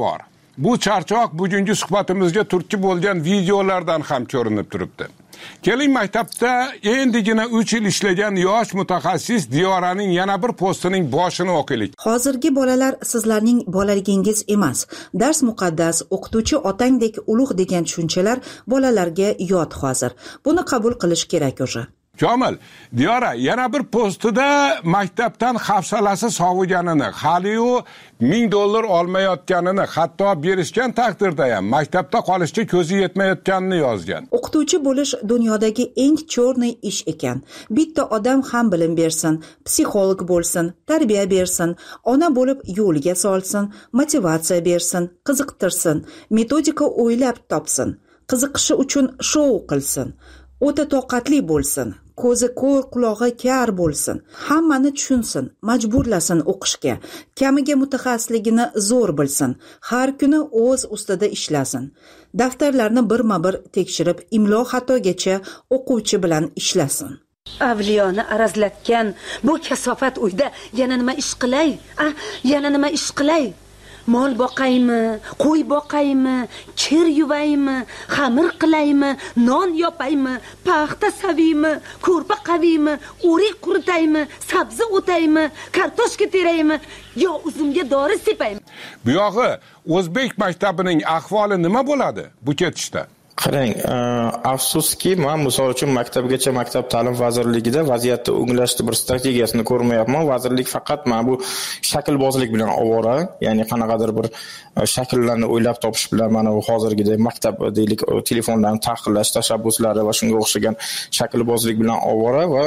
bu charchoq bugungi suhbatimizga turtki bo'lgan videolardan ham ko'rinib turibdi. Keling, maktabda endigina uch yil ishlagan yosh mutaxassis Diyoraning yana bir postining boshini o'qiylik. Hozirgi bolalar sizlarning bolaligingiz emas. Dars muqaddas, o'qituvchi otangdek ulug' degan tushunchalar bolalarga yod hozir. Buni qabul qilish kerak o'sha. Komil, Diyora yana bir postida maktabdan hafsalasi soviganini, hali-yu ming dollar olmayotganini, hatto berishgan taqdirda ham maktabda qolishga ko'zi yetmayotganini yozgan. O'qituvchi bo'lish dunyodagi eng cho'rniy ish ekan. Bitta odam ham bilim bersin, psixolog bo'lsin, tarbiya bersin, ona bo'lib yo'lga solsin, motivatsiya bersin, qiziqtirsin, metodika o'ylab topsin, qiziqishi uchun shou qilsin, o'ta toqatli bo'lsin, ko'zi ko'r, qulog'i kar bo'lsin, hammani tushunsin, majburlasin o'qishga, kamiga mutaxassisligini zo'r bilsin, har kuni o'z ustida ishlasin, daftarlarni birma-bir tekshirib, imlo xatogacha o'quvchi bilan ishlasin. Avliyoni arazlatgan bu kasofat uyda yana nima ish qilay? Ah, yana nima ish qilay? Mol boqaymi, qo'y boqaymi, kir yuvaymi, xamir qilaymi, non yopaymi, paxta savaymi, ko'rpa qavaymi, o'rik quritaymi, sabzi o'taymi, kartoshka teraymi, yo uzumga dori sepaymi? Bu yog'i o'zbek maktabining ahvoli nima bo'ladi bu ketishda? Qarang, afsuski, men misol uchun maktabgacha maktab ta'lim vazirligida vaziyatni o'nglashni bir strategiyasini ko'rmayapman. Vazirlik faqat men bu shaklbozlik bilan ovora, ya'ni qanaqadir bir shakllarni o'ylab topish bilan mana bu hozirgidek maktab deylik telefonlarni taqiqlash tashabbuslari va shunga o'xshagan shaklbozlik bilan ovora va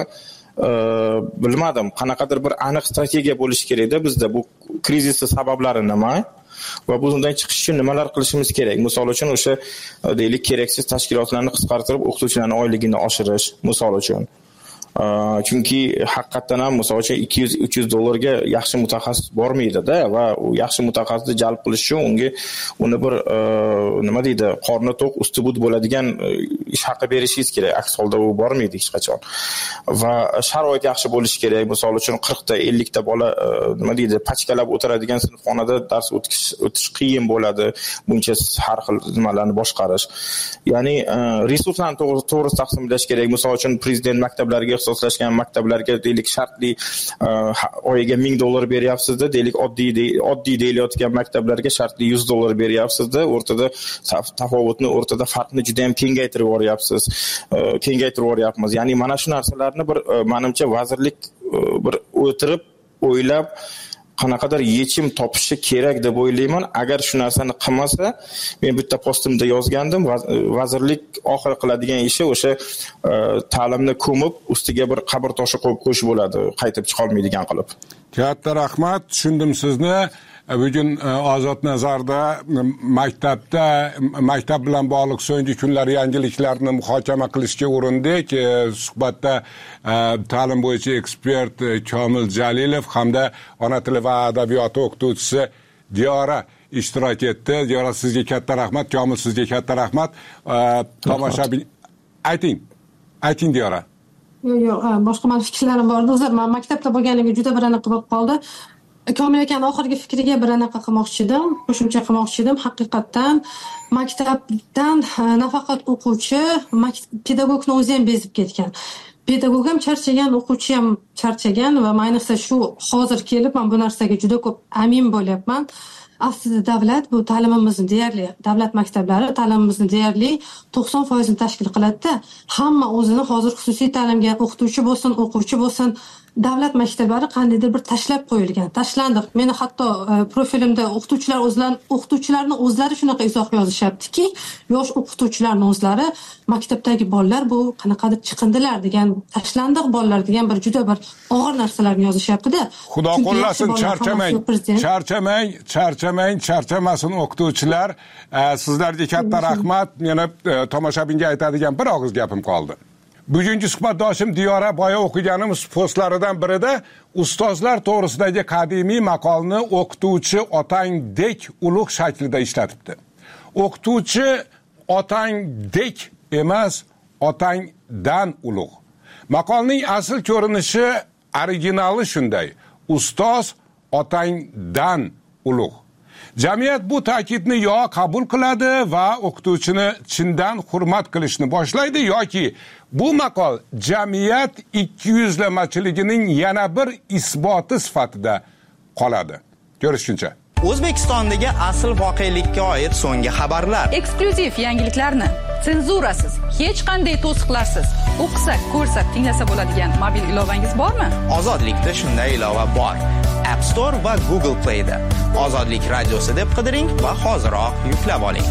bilmadim, qanaqadir bir aniq strategiya bo'lishi kerak-da bizda. Bu krizisning sabablari nima? Va bundan chiqish uchun nimalar qilishimiz kerak? Misol uchun o'sha deylik keraksiz tashkilotlarni qisqartirib o'qituvchilarning oyligini oshirish, misol uchun. Chunki haqiqatan ham misol uchun ikki yuz uch yuz dollarga yaxshi mutaxassis bormaydi-da va u yaxshi mutaxassisni jalb qilish uchun unga uni bir nima deydi, qorni to'q, usti bud bo'ladigan ish haqi berishingiz kerak. Aks holda u bormaydi hech qachon. Va sharoit yaxshi bo'lishi kerak. Misol uchun qirq ta ellik ta bola nima deydi, pachkalab o'tiradigan sinfxonada dars o'tish o'tish qiyin bo'ladi. Buncha har xil nimalarni boshqarish. Ya'ni resurslarni to'g'ri to'g'ri taqsimlash kerak. Misol uchun prezident maktablarga ixtisoslashgan maktablarga deylik shartli oyiga ming dollar beryapsizda, deylik oddiy oddiy deyilayotgan maktablarga shartli yuz dollar beryapsizda, o'rtada tafovutni, o'rtada farqni juda ham kengaytirib yuboryapsiz. Kengaytirib yuboryapmiz. Ya'ni mana shu narsalarni bir menimcha vazirlik bir o'tirib, o'ylab qanaqadir yechim topishi kerak deb o'ylayman. Agar shu narsani qilmasa, men bitta postimda yozgandim, vazirlik oxir qiladigan ishi o'sha ta'limni ko'mib, ustiga bir qabr toshi qo'yib qo'yish bo'ladi, qaytib chiqa olmaydigan qilib. Katta rahmat, tushundim sizni. Bugun Ozod nazarda maktabda maktab bilan bog'liq so'nggi kunlar yangiliklarni muhokama qilishga urindik. Suhbatda ta'lim bo'yicha ekspert Komil Jalilov hamda ona tili va adabiyoti o'qituvchisi Diyora ishtirok etdi. Diyora, sizga katta rahmat, Komil sizga katta rahmat. Tomoshabin ayting. Ayting Diyora. Yo'q, yo'q, boshqa men fikrlarim bor. Hozir men maktabda bo'lganimga juda bir aniq bo'lib qoldi. Komil akaning oxirgi fikriga bir anaqa qilmoqchi edim, qo'shimcha qilmoqchi edim. Haqiqatan maktabdan nafaqat o'quvchi, pedagogning o'zi ham bezib ketgan. Pedagog ham charchagan, o'quvchi ham charchagan va ayniqsa shu hozir kelib men bu narsaga juda ko'p amin bo'lyapman. Aslida davlat bu ta'limimizni deyarli, davlat maktablari ta'limimizni deyarli to'qson foiz ni tashkil qiladi-da. Hamma o'zini hozir xususiy ta'limga o'qituvchi bo'lsin, o'quvchi bo'lsin, davlat maktablari qandaydir bir tashlab qo'yilgan. Tashlandiq. Meni hatto profilimda o'qituvchilar o'zlari, o'qituvchilarning o'zlari shunaqa izoh yozishyaptiki, yosh o'qituvchilarning o'zlari maktabdagi bolalar bu qanaqadir chiqindilar degan, tashlandiq bolalar degan bir juda bir og'ir narsalarni yozishyapti-da. Xudo qo'llasin, charchamang. Charchamang, charchamang, charchamasin o'qituvchilar. Sizlarga katta rahmat. Meni tomoshabinga aytadigan bir og'iz gapim qoldi. Bugungi suhbatdoshim Diyora boya o'qiganimiz postlaridan birida ustozlar to'g'risidagi qadimiy maqolni o'qituvchi otangdek ulug' shaklida ishlatibdi. O'qituvchi otangdek emas, otangdan ulug'. Maqolning asl ko'rinishi, originali shunday. Ustoz otangdan ulug'. Jamiyat bu ta'kidni yo qabul qiladi va o'qituvchini chindan hurmat qilishni boshlaydi yoki bu maqol jamiyat ikkiyuzlamachiligining yana bir isboti sifatida qoladi. Ko'rishguncha. O'zbekistondagi asl voqelikka oid so'nggi xabarlar. Eksklyuziv yangiliklarni senzurasiz, hech qanday to'siqlarsiz o'qisa, ko'rsa, tinglasa bo'ladigan mobil ilovangiz bormi? Ozodlikda shunday ilova bor. App Store va Google Play'da. Ozodlik radiosi deb qidiring va hoziroq yuklab oling.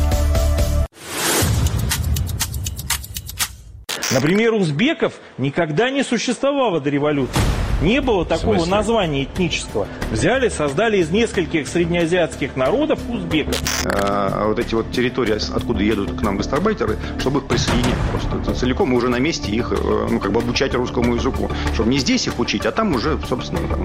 Например, узбеков никогда не существовало до революции. Не было такого названия этнического. Взяли, создали из нескольких среднеазиатских народов узбеков. А вот эти вот территории, откуда едут к нам гастарбайтеры, чтобы их присоединить просто целиком и уже на месте их, ну, как бы обучать русскому языку. Чтобы не здесь их учить, а там уже, собственно, там,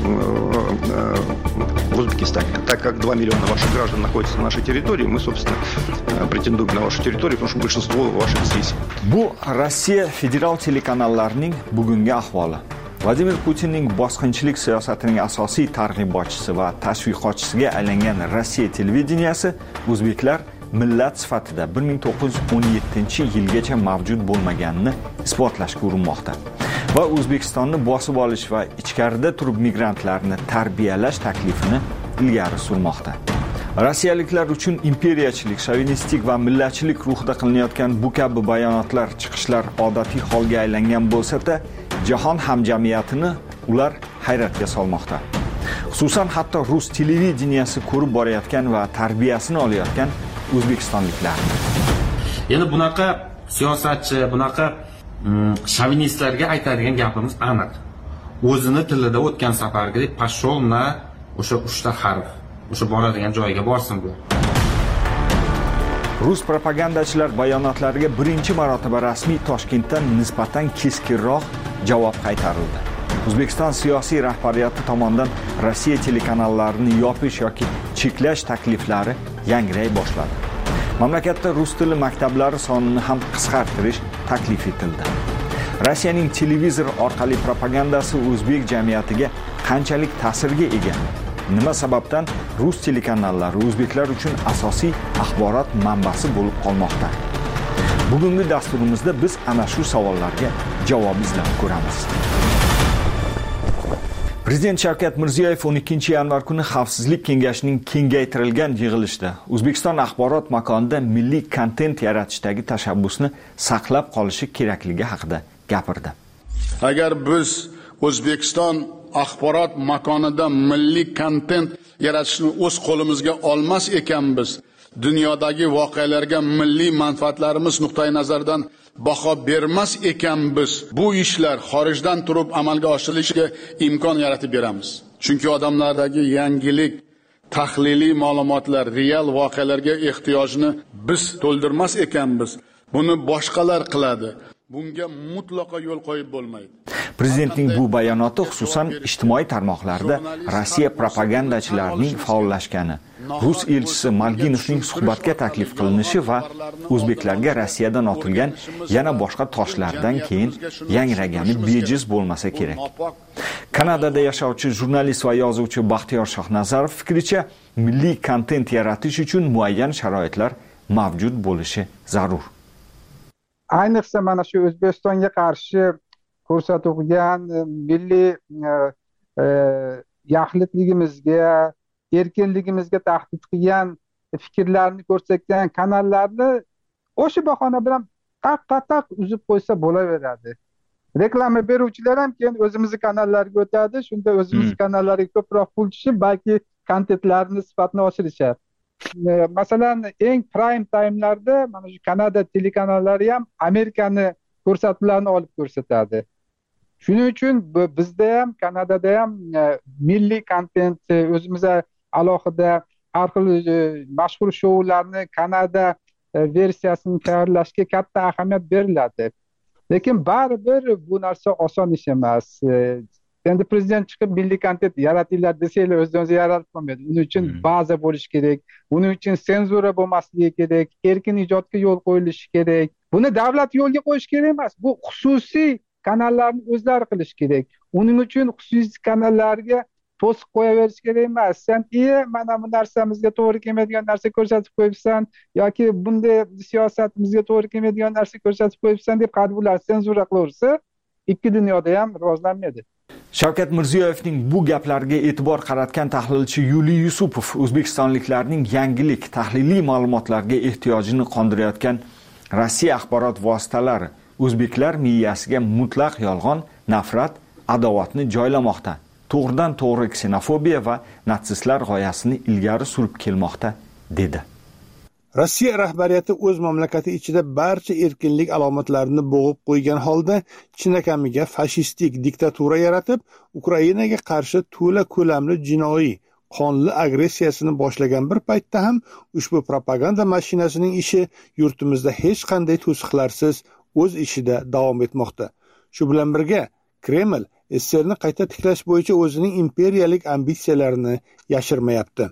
в Узбекистане. Так как два миллиона ваших граждан находятся на нашей территории, мы, собственно, претендуем на вашу территорию, потому что большинство ваших здесь. Bu Rossiya federal telekanallarining bugungi ahvoli. Vladimir Putinning bosqinchilik siyosatining asosiy targ'ibotchisi va tashviqotchisiga aylangan Rossiya televideniyasi o'zbeklar millat sifatida bir ming to'qqiz yuz o'n yettinchi yilgacha mavjud bo'lmaganini isbotlashga urinmoqda. Va O'zbekistonni bosib olish va ichkarida turib migrantlarni tarbiyalash taklifini ilgari surmoqda. Rossiyaliklar uchun imperiyachilik, shovinistik va millatchilik ruhida qilinayotgan bu kabi bayonotlar, chiqishlar odatiy holga aylangan bo'lsa-da, jahon hamjamiyatini ular hayratga solmoqda. Xususan hatto rus televideniyasi ko'rib borayotgan va tarbiyasini olayotgan o'zbekistonliklarni. Endi bunaqa siyosatchi, bunaqa shovinistlarga aytadigan gapimiz aniq. O'zini tilida o'tgan safargidek pashol na o'sha uchta harf, o'sha boradigan joyiga borsin bu. Rus propagandachilar bayonotlariga birinchi marotaba rasmiy Toshkentdan nisbatan keskinroq javob qaytarildi. O'zbekiston siyosiy rahbariyati tomonidan Rossiya telekanallarini yopish yoki cheklash takliflari yangray boshladi. Mamlakatda rus tili maktablari sonini ham qisqartirish taklif etildi. Rossiyaning televizor orqali propagandasi o'zbek jamiyatiga qanchalik ta'sirga ega? Nima sababdan rus telekanallari o'zbeklar uchun asosiy axborot manbasi bo'lib qolmoqda? Bugungi dasturimizda biz ana shu savollarga javob izlab ko'ramiz. Prezident Shavkat Mirziyoyev o'n ikkinchi yanvar kuni Xavfsizlik kengashining kengaytirilgan yig'ilishida O'zbekiston axborot makonida milliy kontent yaratishdagi tashabbusni saqlab qolishi kerakligi haqida gapirdi. Agar biz O'zbekiston axborot makonida milliy kontent yaratishni o'z qo'limizga olmas ekanmiz, dunyodagi voqealarga milliy manfaatlarimiz nuqtai nazaridan baho bermas ekanmiz, bu ishlar xorijdan turib amalga oshirilishiga imkon yaratib beramiz. Chunki odamlardagi yangilik, tahliliy ma'lumotlar, real voqealarga ehtiyojni biz to'ldirmas ekanmiz. Buni boshqalar qiladi. Bunga mutlaqo yo'l qo'yib bo'lmaydi. Prezidentning bu bayonoti xususan ijtimoiy tarmoqlarda Rossiya propagandachilarining faollashgani, rus elchisi Malginovning suhbatga taklif qilinishi va o'zbeklarga Rossiyadan otilgan yana boshqa toshlardan keyin yangragani bejiz bo'lmasa kerak. Kanadada yashovchi jurnalist va yozuvchi Baxtiyor Shohnazarov fikricha, milliy kontent yaratish uchun muayyan sharoitlar mavjud bo'lishi zarur. Ayniqsa mana shu O'zbekistonga qarshi ko'rsatilgan milliy yaxlitligimizga, erkinligimizga tahdid qilgan fikrlarni ko'rsatgan kanallarni o'sha bahona bilan taq-taq uzib qo'ysa bo'laveradi. Reklama beruvchilar ham keyin o'zimizning kanallarga o'tadi, shunda o'zimizning kanallarga ko'proq pul tushib, balki kontentlarni sifatini oshirishadi. Masalan, eng prime time'larda mana shu Kanada telekanallari ham Amerikani ko'rsatuvlarni olib ko'rsatadi. Shuning uchun bizda ham, Kanadada ham milliy kontent, o'zimizga alohida har xil mashhur shoularni Kanada versiyasini tayyorlashga katta ahamiyat beriladi. Lekin baribir bu narsa oson ish emas. Endi prezident chiqib milliy kontent yaratinglar desanglar o'zingizga yaratib qo'ymaydi. Uning uchun baza bo'lish kerak. Uning uchun senzura bo'lmasligi kerak, erkin ijodga yo'l qo'yilishi kerak. Buni davlat yo'lga qo'yish kerak emas. Bu xususiy kanallarni o'zlari qilish kerak. Uning uchun xususiy kanallarga to'siq qo'yaverish kerak emas. Sen "E, mana bu narsamizga to'g'ri kelmaydigan narsa ko'rsatib qo'yibsan" yoki "bunday siyosatimizga to'g'ri kelmaydigan narsa ko'rsatib qo'yibsan" deb qadbular senzura qilaversa, ikki dunyoda ham rivojlanmaydi. Shavkat Mirziyoyevning bu gaplariga e'tibor qaratgan tahlilchi Yuliy Yusupov o'zbekistonliklarning yangilik, tahliliy ma'lumotlarga ehtiyojini qondirayotgan Rossiya axborot vositalari o'zbeklar miyasiga mutlaq yolg'on, nafrat, adovatni joylamoqda. To'g'ridan to'g'ri ksenofobiya va natsistlar g'oyasini ilgari surib kelmoqda, dedi. Rossiya rahbariyati o'z mamlakati ichida barcha erkinlik alomatlarini bo'g'ib qo'ygan holda chinakamiga fashistik diktatura yaratib, Ukrainaga qarshi to'la ko'lamli jinoiy, qonli agressiyasini boshlagan bir paytda ham ushbu propaganda mashinasining ishi yurtimizda hech qanday to'siqlarsiz o'z ishida davom etmoqda. Shu bilan birga Kreml S S R ni qayta tiklash bo'yicha o'zining imperiyalik ambitsiyalarini yashirmayapti.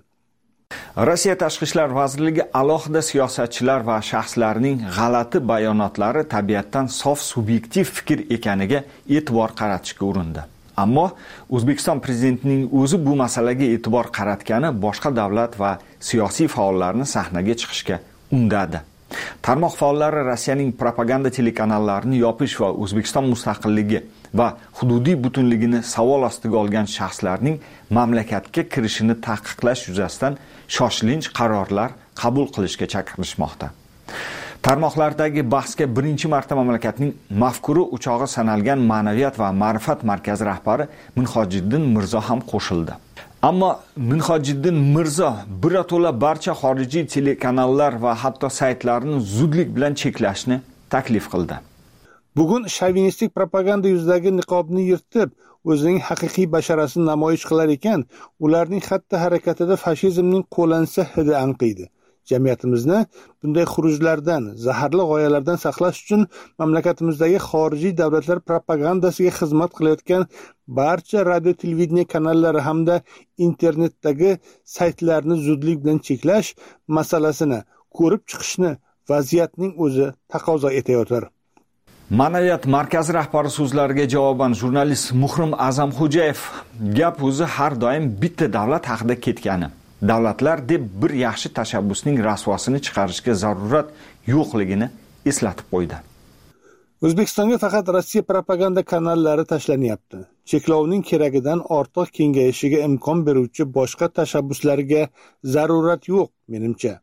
Rossiya Tashqi ishlar vazirligi alohida siyosatchilar va shaxslarning g'alati bayonotlari tabiatdan sof subyektiv fikr ekaniga e'tibor qaratishga urindi. Ammo O'zbekiston prezidentining o'zi bu masalaga e'tibor qaratgani boshqa davlat va siyosiy faollarni sahnaga chiqishga undadi. Tarmoq faollari Rossiyaning propaganda telekanallarini yopish va O'zbekiston mustaqilligi va hududiy butunligini savol ostiga olgan shaxslarning mamlakatga kirishini taqiqlash yuzasidan shoshilinch qarorlar qabul qilishga chaqirishmoqda. Tarmoqlardagi bahsga birinchi marta mamlakatning mafkuri o'chog'i sanalgan Ma'naviyat va ma'rifat markazi rahbari Minhojiddin Mirzo ham qo'shildi. Ammo Minhojiddin Mirzo birato'la barcha xorijiy telekanallar va hatto saytlarni zudlik bilan cheklashni taklif qildi. Bugun shovinistik propaganda yuzidagi niqobni yirtib, o'zining haqiqiy basharasini namoyish qilar ekan, ularning xatti-harakatida fashizmning qo'lansa hidi anqiydi. Jamiyatimizni bunday xurujlardan, zaharli g'oyalardan saqlash uchun mamlakatimizdagi xorijiy davlatlar propagandasiga xizmat qilayotgan barcha radio televideniya kanallari hamda internetdagi saytlarni zudlik bilan cheklash masalasini ko'rib chiqishni vaziyatning o'zi taqozo etayotir. Ma'naviyat markazi rahbari so'zlariga javoban jurnalist Muhrim Azamxo'jayev gap o'zi har doim bitta davlat haqida ketgani, davlatlar deb bir yaxshi tashabbusning rasvosini chiqarishga zarurat yo'qligini eslatib qo'ydi. O'zbekistonga faqat Rossiya propaganda kanallari tashlanyapti. Cheklovning keragidan ortiq kengayishiga imkon beruvchi boshqa tashabbuslarga zarurat yo'q, menimcha.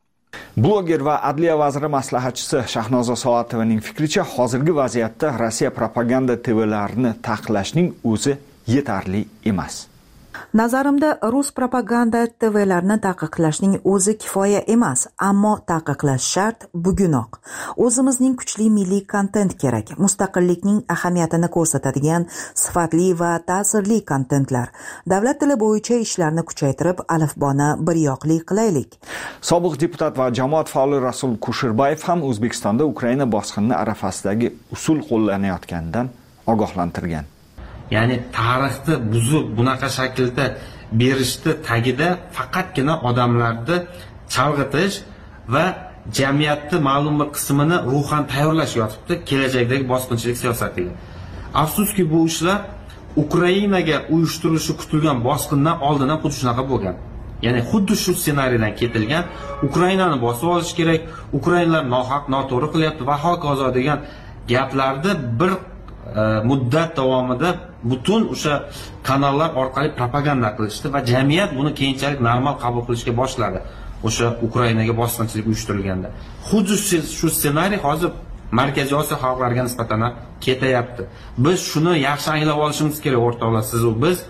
Bloger va Adliya vaziri maslahatchisi Shahnoza Soatovaning fikricha, hozirgi vaziyatda Rossiya propaganda T V'larini taqiqlashning o'zi yetarli emas. Nazarimda rus propaganda T V'larini taqiqlashning o'zi kifoya emas, ammo taqiqlash shart bugunoq. O'zimizning kuchli milliy kontent kerak. Mustaqillikning ahamiyatini ko'rsatadigan sifatli va ta'sirli kontentlar. Davlat tili bo'yicha ishlarni kuchaytirib, alifboni biryoqli qilaylik. Sobiq deputat va jamoat faoli Rasul Kushirbayev ham O'zbekistonda Ukraina bosqini arafasidagi usul qo'llanayotganidan ogohlantirgan. Ya'ni tarixni buzib bunaqa shaklda berishni tagida faqatgina odamlarni chalg'itish va jamiyatni ma'lum bir qismini ruhan tayyorlash yotibdi kelajakdagi bosqinchilik siyosatiga. Afsuski bu ishlar Ukrainaga uyushtirilishi kutilgan bosqindan oldin ham xuddi shunaqa bo'lgan. Ya'ni xuddi shu ssenariydan ketilgan, Ukrainani bosib olish kerak, Ukrainalar nohaq, noto'g'ri qilyapti va hokazo degan gaplarni bir muddat davomida butun o'sha kanallar orqali propaganda qilishdi va jamiyat buni keyinchalik normal qabul qilishga boshladi. O'sha Ukrainaga bosqinchilik uyushtirilganda. Xuddi shu ssenariy hozir Markaziy Osiyo xalqlariga nisbatan ketayapti. Biz shuni yaxshi anglab olishimiz kerak, o'rtoqlar. Siz u biz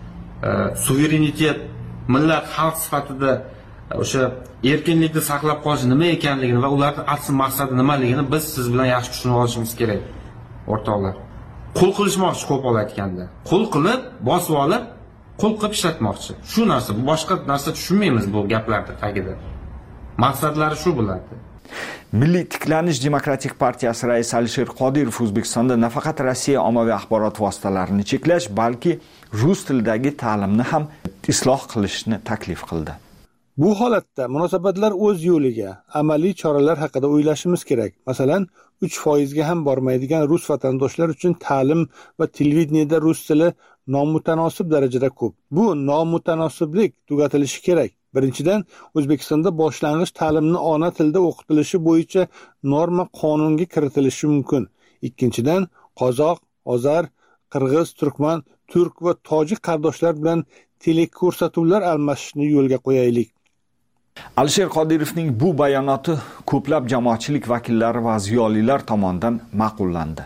suverenitet, millat, xalq sifatida o'sha erkinlikni saqlab qolish nima ekanligini va ularning asl maqsadi nimaligini biz siz bilan yaxshi tushunib olishimiz kerak, o'rtoqlar. Qul qilishmoqchi, qo'pol aytganda. Qul qilib, bosib olib, qul qilib ishlatmoqchi. Shu narsa, bu boshqa narsa tushunmaymiz bu gaplarda tagida. Maqsadlari shu bo'ladi. Milliy tiklanish demokratik partiyasi raisi Alisher Qodirov O'zbekistonda nafaqat Rossiya ommaviy axborot vositalarini cheklash, balki rus tilidagi ta'limni ham isloh qilishni taklif qildi. Bu holatda munosabatlar o'z yo'liga, amaliy choralar haqida o'ylashimiz kerak. Masalan, uch foizga ham bormaydigan rus vatandoshlar uchun ta'lim va televideniyada rus tili nomutanosib darajada ko'p. Bu nomutanosiblik tugatilishi kerak. Birinchidan, O'zbekistonda boshlang'ich ta'limni ona tilda o'qitilishi bo'yicha norma qonunga kiritilishi mumkin. Ikkinchidan, qozoq, ozar, qirg'iz, turkman, turk va tojik qardoshlar bilan teleko'rsatuvlar almashishni yo'lga qo'yaylik. Alisher Qodirovning bu bayonoti ko'plab jamoatchilik vakillari va ziyolilar tomonidan ma'qullandi.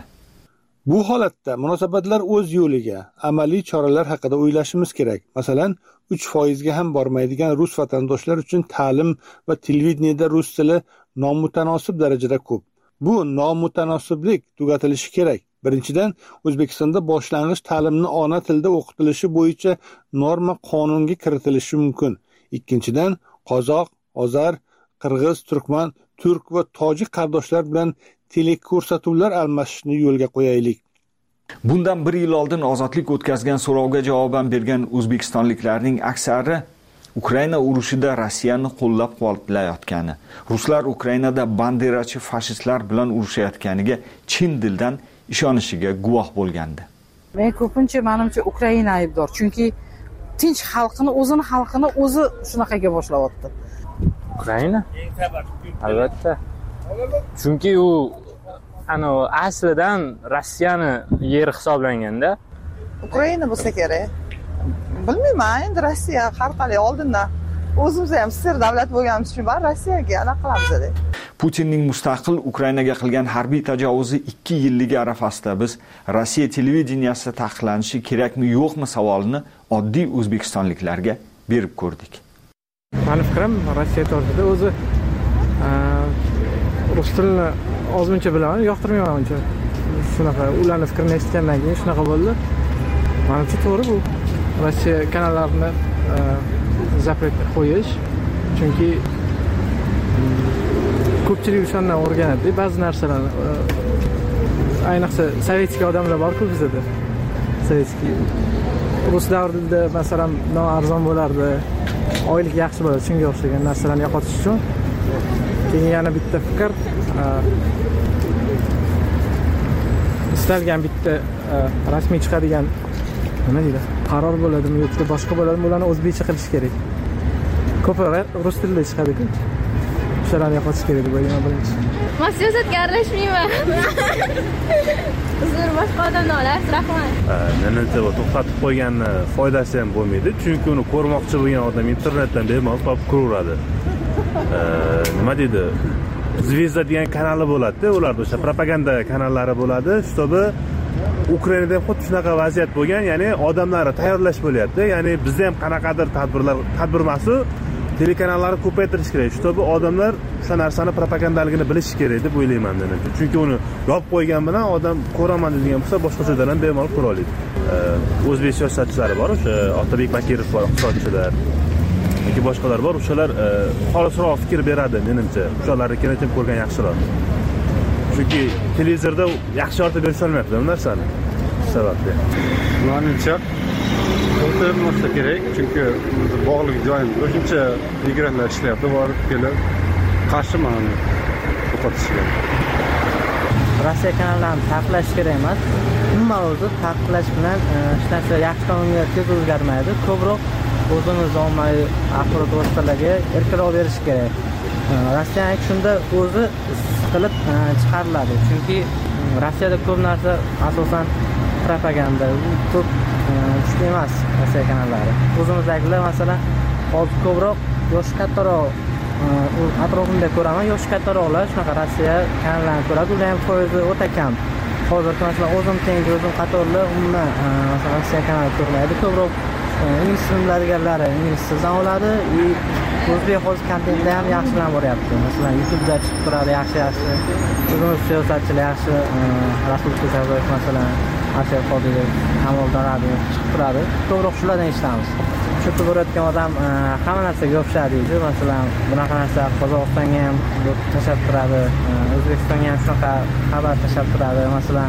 Bu holatda munosabatlar o'z yo'liga, amaliy choralar haqida o'ylashimiz kerak. Masalan, uch foizga ham bormaydigan rus vatandoshlar uchun ta'lim va televideniyada rus tili nomutanosib darajada ko'p. Bu nomutanosiblik tugatilishi kerak. Birinchidan, O'zbekistonda boshlang'ich ta'limni ona tilda o'qitilishi bo'yicha norma qonunga kiritilishi mumkin. Ikkinchidan, qozoq, ozar, qirg'iz, turkman, turk va tojik qardoshlar bilan teleko'rsatuvlar almashishni yo'lga qo'yaylik. Bundan bir yil oldin ozodlik o'tkazgan so'rovga javoban bergan o'zbekistonliklarning aksari Ukraina urushida Rossiyani qo'llab-quvvatlayotgani, ruslar Ukrainada banderachi fashistlar bilan urushayotganiga chin dildan ishonishiga guvoh bo'lgandi. Men ko'pincha menimcha Ukraina aybdor, chunki tinch xalqini, o'zini xalqini o'zi shunaqaga boshlayapti. Ukraina? Albatta. Chunki u ana aslidan Rossiyani yeri hisoblanganda Ukraina bo'lsa kerak. Bilmayman, endi Rossiya har qalay oldindan o'zimiz ham sir davlat bo'lganimiz uchun bar Rossiyaga anaqa qilamiz-da. Putinning mustaqil Ukrainaga qilgan harbiy tajovuzi ikki yilligi arafasida biz Rossiya televideniyasida taqiqlanishi kerakmi yo'qmi savolini oddiy o'zbekistonliklarga berib ko'rdik. Meni fikrim Rossiya to'g'risida o'zi rus tilini ozmuncha bilaman, yoqtirmayman uncha. Shunaqa ularning fikrini eshitgandan keyin shunaqa bo'ldi. Menimcha to'g'ri bu. Rossiya kanallarini zapret qo'yish, chunki ko'pchilik o'shandan o'rganadi, ba'zi narsalarni. Ayniqsa sovetskiy odamlar bor-ku bizda. Sovetskiy rus davrida masalan arzon bo'lardi, oylik yaxshi bo'ladi, shunga o'xshagan narsalarni yo'qotish uchun. Keyin yana bitta fikr, istalgan bitta rasmiy chiqadigan nima deydi? Qaror bo'ladimi yoki boshqa bo'ladimi, ularni o'zbekcha qilish kerak. Ko'proq rus tilida chiqadi-ku. O'shalarni yo'qotish kerak deb o'ylayman birinchi. Men siyosatga aralashmayman. Sizlar boshqa odamni olasiz, rahmat. Menimcha bu to'xtatib qo'yganni foydasi ham bo'lmaydi, chunki uni ko'rmoqchi bo'lgan odam internetdan bemalol topib ko'raveradi. Nima deydi? Zvezda degan kanali bo'ladi-da, ularda o'sha propaganda kanallari bo'ladi. Shtobi Ukrainada ham xuddi shunaqa vaziyat bo'lgan, ya'ni odamlarni tayyorlash bo'lyapti. Ya'ni bizda ham qanaqadir tadbirlar, tadbir mahsul telekanallarni ko'paytirish kerak. Shtobi odamlar o'sha narsani propagandaligini bilishi kerak deb o'ylayman men. Chunki uni yopib qo'ygan bilan odam ko'raman degan bo'lsa, boshqachadan ham bemalol ko'ra oladi. O'zbek siyosatchilari bor, o'sha Otabek Bakirov bor, iqtisodchilar. yoki boshqalar bor, o'shalar xolisroq fikr beradi menimcha. O'shalarnikini ham ko'rgan yaxshiroq. Chunki televizorda yaxshi ortib berish olmayapti bu narsani. Sababli. Menimcha to'xtatmasa kerak, chunki bog'liq joyim o'shuncha migrantlar ishlayapti, borib kelib qarshiman to'xtatishga. Rossiya kanallarini taqiqlash kerak emas. Umuman o'zi taqiqlash bilan hech narsa yaxshi tomonga tez o'zgarmaydi. Ko'proq o'zimiz ommaviy axborot vositalariga erkinroq berish kerak. Rossiya shunda o'zi qilib chiqariladi. Chunki Rossiyada ko'p narsa asosan propaganda, ko'p kuchli emas Rossiya kanallari. O'zimizdagilar masalan hozir ko'proq yosh kattaroq atrofimda ko'raman, yosh kattaroqlar shunaqa Rossiya kanallarini ko'radi. Ular ham foizi o'ta kam. Hozir masalan o'zim tengi o'zim qatorlar umuman masalan Rossiya kanalini ko'rmaydi. Ko'proq ingliz tilini biladiganlari ingliz tilidan oladi. O'zbek hozir kontentda ham yaxshilanib boryapti. Masalan, YouTube'da chiqib turadi, yaxshi-yaxshi. O'zimiz siyosatchilar yaxshi, Rasul Kusherbayev masalan, Alisher Qodirov, Kamoliddin Rabbimov chiqib turadi. Ko'proq shulardan eshitamiz. Shu yerda bo'layotgan odam hamma narsaga yopishadi deydi. Masalan, bunaqa narsa Qozog'istonga ham tashab turadi, O'zbekistonga ham shunaqa xabar tashab turadi. Masalan,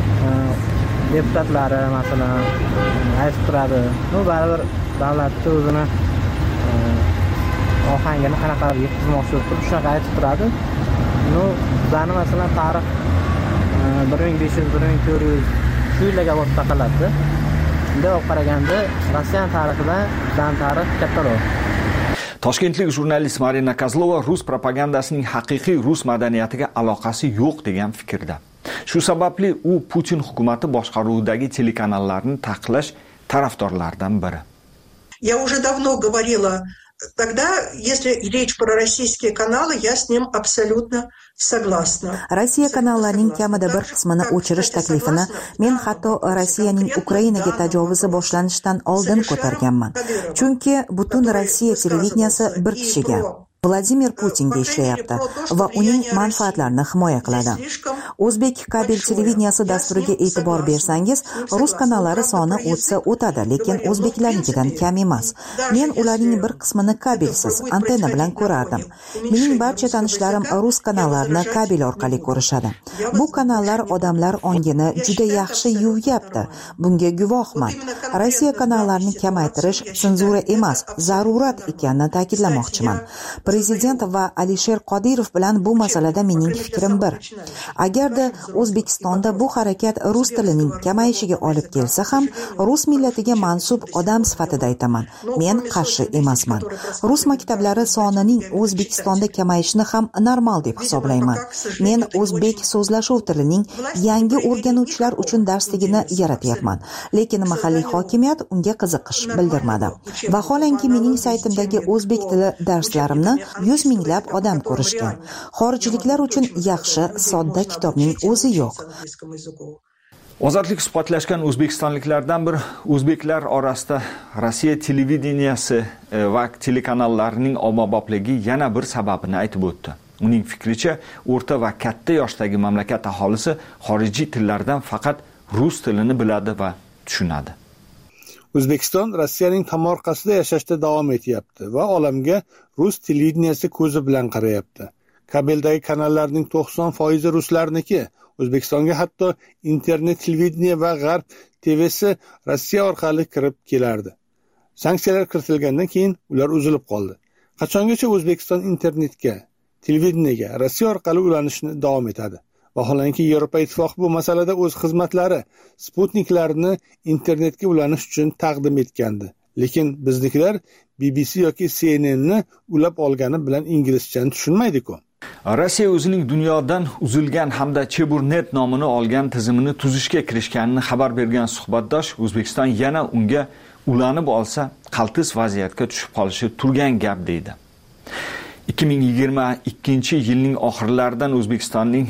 deputatlari masalan aytib turadi. Bu baribir davlatni o'zini ohangini qanaqadir yetkazmoqchi bo'lib turib shunaqa aytib turadi. Ну, bizani masalan tarix bir ming besh yuz bir ming to'rt yuz shu yillarga borib taqaladi. Bunday olib qaraganda Rossiya tarixidan bizani tarix kattaroq. Toshkentlik jurnalist Marina Kozlova rus propagandasining haqiqiy rus madaniyatiga aloqasi yo'q degan fikrda. Shu sababli u Putin hukumati boshqaruvidagi telekanallarni taqiqlash tarafdorlaridan biri. Я уже давно говорила, тогда, если речь про российские каналы, я с ним абсолютно согласна. Rossiya kanallarining kamida bir qismini o'chirish taklifini men hatto Rossiyaning Ukrainaga tajovuzi boshlanishidan oldin ko'targanman. Chunki butun Rossiya televideniyasi bir kishiga, Vladimir Putinga ishlayapti va uning manfaatlarini himoya qiladi. O'zbek kabel televideniyasi dasturiga e'tibor bersangiz, rus kanallari soni o'tsa o'tadi, lekin o'zbeklarnikidan kam emas. Men ularning bir qismini kabelsiz, antenna bilan ko'rardim. Mening barcha tanishlarim rus kanallarini kabel orqali ko'rishadi. Bu kanallar odamlar ongini juda yaxshi yuvyapti. Bunga guvohman. Rossiya kanallarini kamaytirish senzura emas, zarurat ekanini ta'kidlamoqchiman. Prezident va Alisher Qodirov bilan bu masalada mening fikrim bir. Agarda O'zbekistonda bu harakat rus tilining kamayishiga olib kelsa ham, rus millatiga mansub odam sifatida aytaman. Men qarshi emasman. Rus maktablari sonining O'zbekistonda kamayishini ham normal deb hisoblayman. Men o'zbek so'zlashuv tilining yangi o'rganuvchilar uchun darsligini yaratyapman, lekin mahalliy hokimiyat unga qiziqish bildirmadi. Vaholanki mening saytimdagi o'zbek tili darslarimni yuz minglab odam ko'rishgan. Xorijliklar uchun yaxshi, sodda kitobning o'zi yo'q. Ozodlik suhbatlashgan o'zbekistonliklardan bir o'zbeklar orasida Rossiya televideniyasi va telekanallarining ommabopligi yana bir sababini aytib o'tdi. Uning fikricha, o'rta va katta yoshdagi mamlakat aholisi xorijiy tillardan faqat rus tilini biladi va tushunadi. O'zbekiston Rossiyaning tomorqasida yashashda davom etyapti va olamga rus televideniyasi ko'zi bilan qarayapti. Kabeldagi kanallarning to'qson foizi ruslarniki. O'zbekistonga hatto internet televideniya va G'arb T V'si Rossiya orqali kirib kelardi. Sanksiyalar kiritilgandan keyin ular uzilib qoldi. Qachongacha O'zbekiston internetga, televideniyaga Rossiya orqali ulanishni davom etadi? Vaholanki Yevropa Ittifoqi bu masalada o'z xizmatlari Sputniklarni internetga ulanish uchun taqdim etgandi. Lekin biznikilar B B C yoki C N N ni ulab olgani bilan inglizchani tushunmaydi-ku. Rossiya o'zining dunyodan uzilgan hamda Cheburnet nomini olgan tizimini tuzishga kirishganini xabar bergan suhbatdosh O'zbekiston yana unga ulanib olsa, qaltis vaziyatga tushib qolishi turgan gap deydi. ikki ming yigirma ikkinchi yilning oxirlaridan O'zbekistonning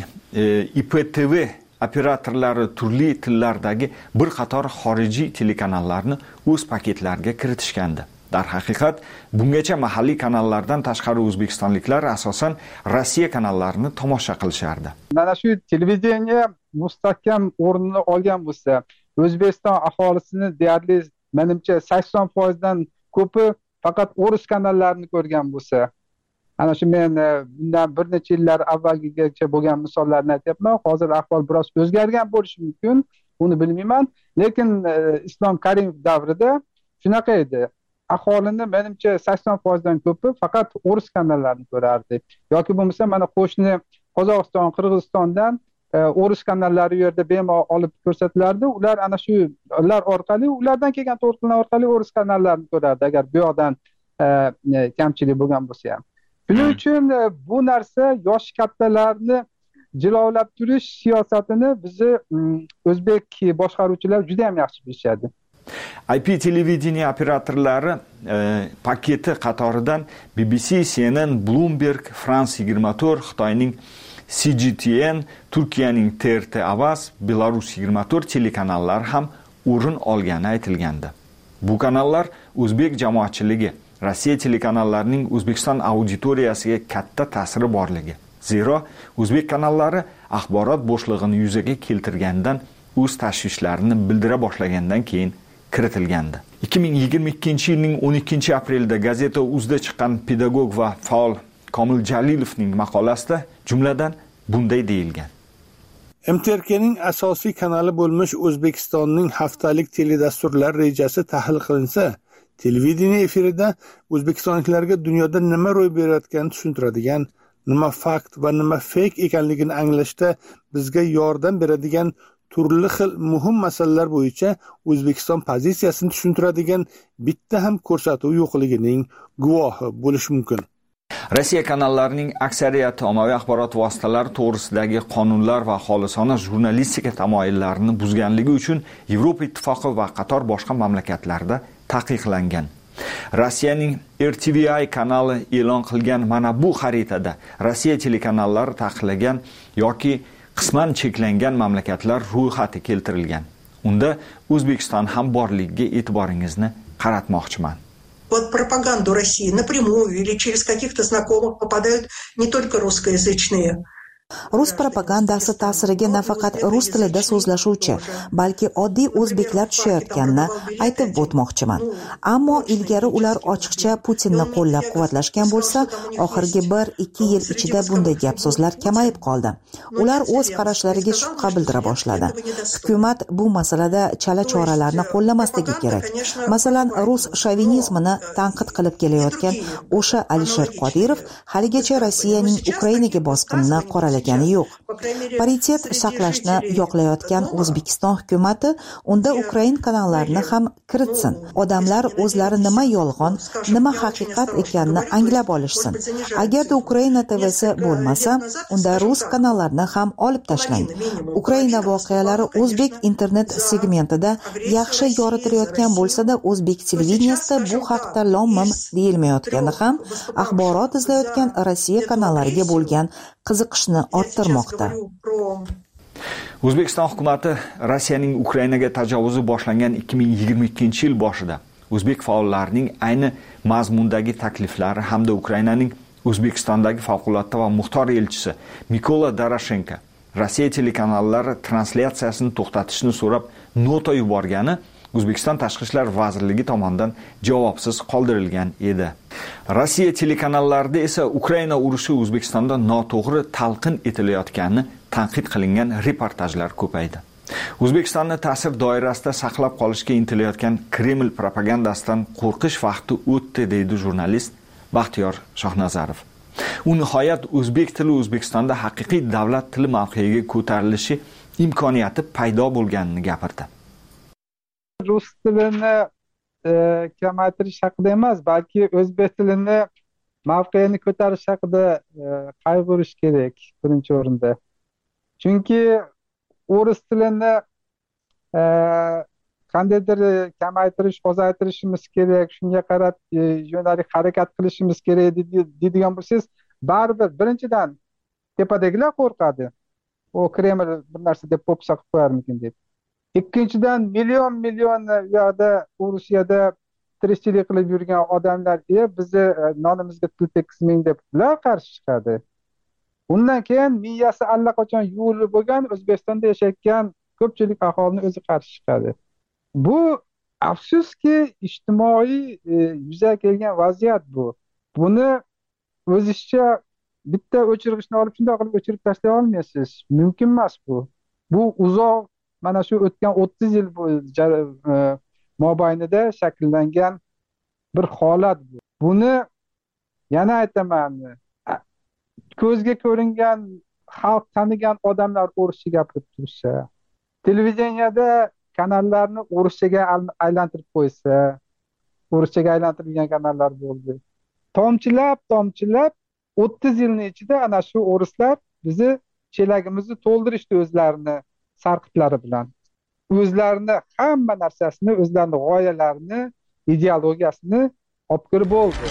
I P T V operatorlari turli tillardagi bir qator xorijiy telekanallarni o'z paketlariga kiritishgandi. Dar haqiqat, bungacha mahalliy kanallardan tashqari o'zbekistonliklar asosan Rossiya kanallarini tomosha qilishardi. Mana shu televideniya mustahkam o'rnini olgan bo'lsa, O'zbekiston aholisini deyarli menimcha sakson foiz dan ko'pi faqat o'ris kanallarini ko'rgan bo'lsa, ana shu men bundan bir necha yillar avvalgigacha bo'lgan misollarni aytyapman. Hozir ahvol biroz o'zgargan bo'lishi mumkin, buni bilmayman, lekin Islom Karimov davrida shunaqa edi. Aholini menimcha sakson foiz dan ko'pi faqat o'ris kanallarini ko'rardi. Yoki bo'lmasa mana qo'shni Qozog'iston, Qirg'izistondan o'ris kanallari u yerda bemalol olib ko'rsatilardi. Ular ana shu ular orqali, ulardan kelgan to'lqinlar orqali o'ris kanallarini ko'rardi, agar bu yoqdan kamchilik bo'lgan bo'lsa ham. Shuning uchun bu narsa yosh kattalarni jilovlab turish siyosatini bizni o'zbek boshqaruvchilar juda ham yaxshi bilishadi. I P televideniya operatorlari e, paketi qatoridan B B C, C N N, Bloomberg, France yigirma to'rt, Xitoyning C G T N, Turkiyaning T R T Avaz, Belarus yigirma to'rt telekanallari ham o'rin olgani aytilgandi. Bu kanallar o'zbek jamoatchiligi, Rossiya telekanallarining O'zbekiston auditoriyasiga katta ta'siri borligi. Zero o'zbek kanallari axborot bo'shlig'ini yuzaga keltirgandan o'z tashvishlarini bildira boshlagandan keyin kiritilgandi. ikki ming yigirma ikkinchi yilning o'n ikkinchi aprelida gazeta Uzda chiqqan pedagog va faol Komil Jalilovning maqolasida jumladan bunday deyilgan. M T R K'ning asosiy kanali bo'lmish O'zbekistonning haftalik teledasturlar rejasi tahlil qilinsa, Televideniye efirida o'zbekistonliklarga dunyoda nima ro'y berayotganini tushuntiradigan, nima fakt va nima fake ekanligini anglashda bizga yordam beradigan turli xil muhim masalalar bo'yicha O'zbekiston pozitsiyasini tushuntiradigan bitta ham ko'rsatuv yo'qligining guvohi bo'lish mumkin. Rossiya kanallarining aksariyati ommaviy axborot vositalari to'g'risidagi qonunlar va xolisona jurnalistika tamoyillarini buzganligi uchun Yevropa ittifoqi va qator boshqa mamlakatlarda taqiqlangan. Rossiyaning R T V I kanali e'lon qilgan mana bu xaritada Rossiya telekanallari taqiqlagan yoki qisman cheklangan mamlakatlar ro'yxati keltirilgan. Unda O'zbekiston ham borligiga e'tiboringizni qaratmoqchiman. Под пропаганду России напрямую или через каких-то знакомых попадают не только русскоязычные. Rus propagandasi ta'siriga nafaqat rus tilida so'zlashuvchi, balki oddiy o'zbeklar tushayotganini aytib o'tmoqchiman. Ammo ilgari ular ochiqcha Putinni qo'llab-quvvatlashgan bo'lsa, oxirgi bir ikki yil ichida bunday gap so'zlar kamayib qoldi. Ular o'z qarashlariga shubha bildira boshladi. Hukumat bu masalada chala choralarni qo'llamasligi kerak. Masalan, rus shovinizmini tanqid qilib kelayotgan o'sha Alisher Qodirov haligacha Rossiyaning Ukrainaga bosqinini qoralagan yo'q. Paritet saqlashni yoqlayotgan O'zbekiston hukumati unda Ukrain kanallarini ham kiritsin. Odamlar o'zlari nima yolg'on, nima haqiqat ekanini anglab olishsin. Agarda Ukraina T V'si bo'lmasa, unda rus kanallarini ham olib tashlang. Ukraina voqealari o'zbek internet segmentida yaxshi yoritilayotgan bo'lsa-da, o'zbek televideniyasida bu haqda lom-mim deyilmayotgani ham axborot izlayotgan Rossiya kanallariga bo'lgan qiziqishni orttirmoqda. O'zbekiston hukumati Rossiyaning Ukrainaga tajovuzi boshlangan ikki ming yigirma ikkinchi yil boshida o'zbek faollarining ayni mazmundagi takliflari hamda Ukrainaning O'zbekistondagi favqulodda va muxtor elchisi Mikola Doroshenko Rossiya telekanallari translyatsiyasini to'xtatishni so'rab nota yuborgani O'zbekiston Tashqi ishlar vazirligi tomonidan javobsiz qoldirilgan edi. Rossiya telekanallarida esa Ukraina urushi O'zbekistonda noto'g'ri talqin etilayotgani tanqid qilingan reportajlar ko'paydi. O'zbekistonni ta'sir doirasida saqlab qolishga intilayotgan Kreml propagandasidan qo'rqish vaqti o'tdi, deydi jurnalist Baxtiyor Shohnazarov. U nihoyat o'zbek tili O'zbekistonda haqiqiy davlat tili mavqeyiga ko'tarilishi imkoniyati paydo bo'lganini gapirdi. Rus tilini e, kamaytirish haqida emas, balki o'zbek tilini mavqeini ko'tarish haqida e, qayg'urish kerak birinchi o'rinda. Chunki o'ris tilini e, qandaydir kamaytirish, ozaytirishimiz kerak, shunga qarab e, yo'nalik harakat qilishimiz kerak deydigan bo'lsangiz, baribir birinchidan tepadagilar qo'rqadi. O Kreml bir narsa deb po'pisa qilib qo'yarmikin deb. Ikkinchidan million million yoqda Rusiyada tirikchilik qilib yurgan odamlar, "E, bizni nonimizga til tekkizmang" deb ular qarshi chiqadi. Undan keyin miyasi allaqachon yuvilib bo'lgan O'zbekistonda yashayotgan ko'pchilik aholini o'zi qarshi chiqadi. Bu afsuski ijtimoiy e, yuzaga kelgan vaziyat bu. Buni o'zingizcha bitta o'chirgichni olib shunday qilib o'chirib tashlay olmaysiz. Mumkin emas bu. Bu uzoq mana shu o'tgan o'ttiz yil mobaynida shakllangan bir holat bu. Buni yana aytaman, ko'zga ko'ringan, xalq tanigan odamlar o'rischa gapirib tursa, televideniyada kanallarni o'rischaga aylantirib qo'ysa, o'rischaga aylantirilgan kanallar bo'ldi. Tomchilab, tomchilab o'ttiz yilning ichida ana shu o'rislar bizni chelagimizni to'ldirishdi o'zlarini sarqitlari bilan. O'zlarini hamma narsasini, o'zlarini g'oyalarini, ideologiyasini olib kirib bo'ldi.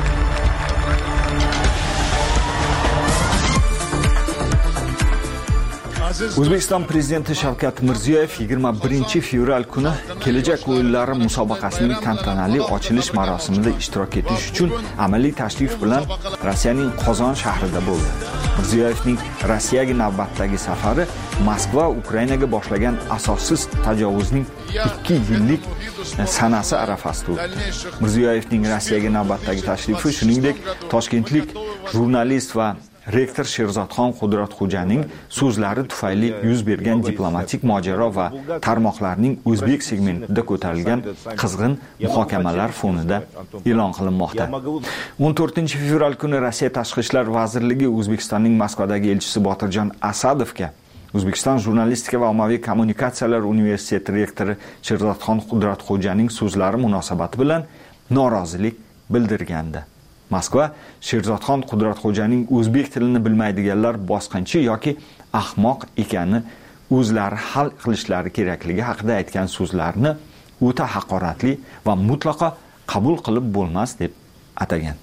O'zbekiston prezidenti Shavkat Mirziyoyev yigirma birinchi fevral kuni kelajak o'yinlari musobaqasining tantanali ochilish marosimida ishtirok etish uchun amaliy tashrif bilan Rossiyaning Qozon shahrida bo'ldi. Mirziyoyevning Rossiyaga navbatdagi safari Moskva Ukrainaga boshlagan asossiz tajovuzning ikki yillik sanasi arafasida o'tdi. Mirziyoyevning Rossiyaga navbatdagi tashrifi shuningdek Toshkentlik jurnalist va rektor Sherzodxon Qudratxo'janing so'zlari tufayli yuz bergan diplomatik mojaro va tarmoqlarning o'zbek segmentida ko'tarilgan qizg'in muhokamalar fonida e'lon qilinmoqda. o'n to'rtinchi fevral kuni Rossiya Tashqi ishlar vazirligi O'zbekistonning Moskvadagi elchisi Botirjon Asadovga O'zbekiston Jurnalistika va ommaviy kommunikatsiyalar universiteti rektori Sherzodxon Qudratxo'janing so'zlari munosabati bilan norozilik bildirgandi. Moskva Sherzodxon Qudratxo'janing o'zbek tilini bilmaydiganlar bosqinchi yoki ahmoq ekani o'zlari hal qilishlari kerakligi haqida aytgan so'zlarni o'ta haqoratli va mutlaqo qabul qilib bo'lmas deb atagan.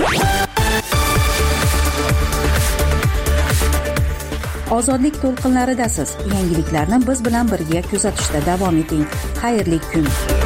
Ozodlik to'lqinlaridasiz. Yangiliklarni biz bilan birga kuzatishda davom eting. Xayrli kun.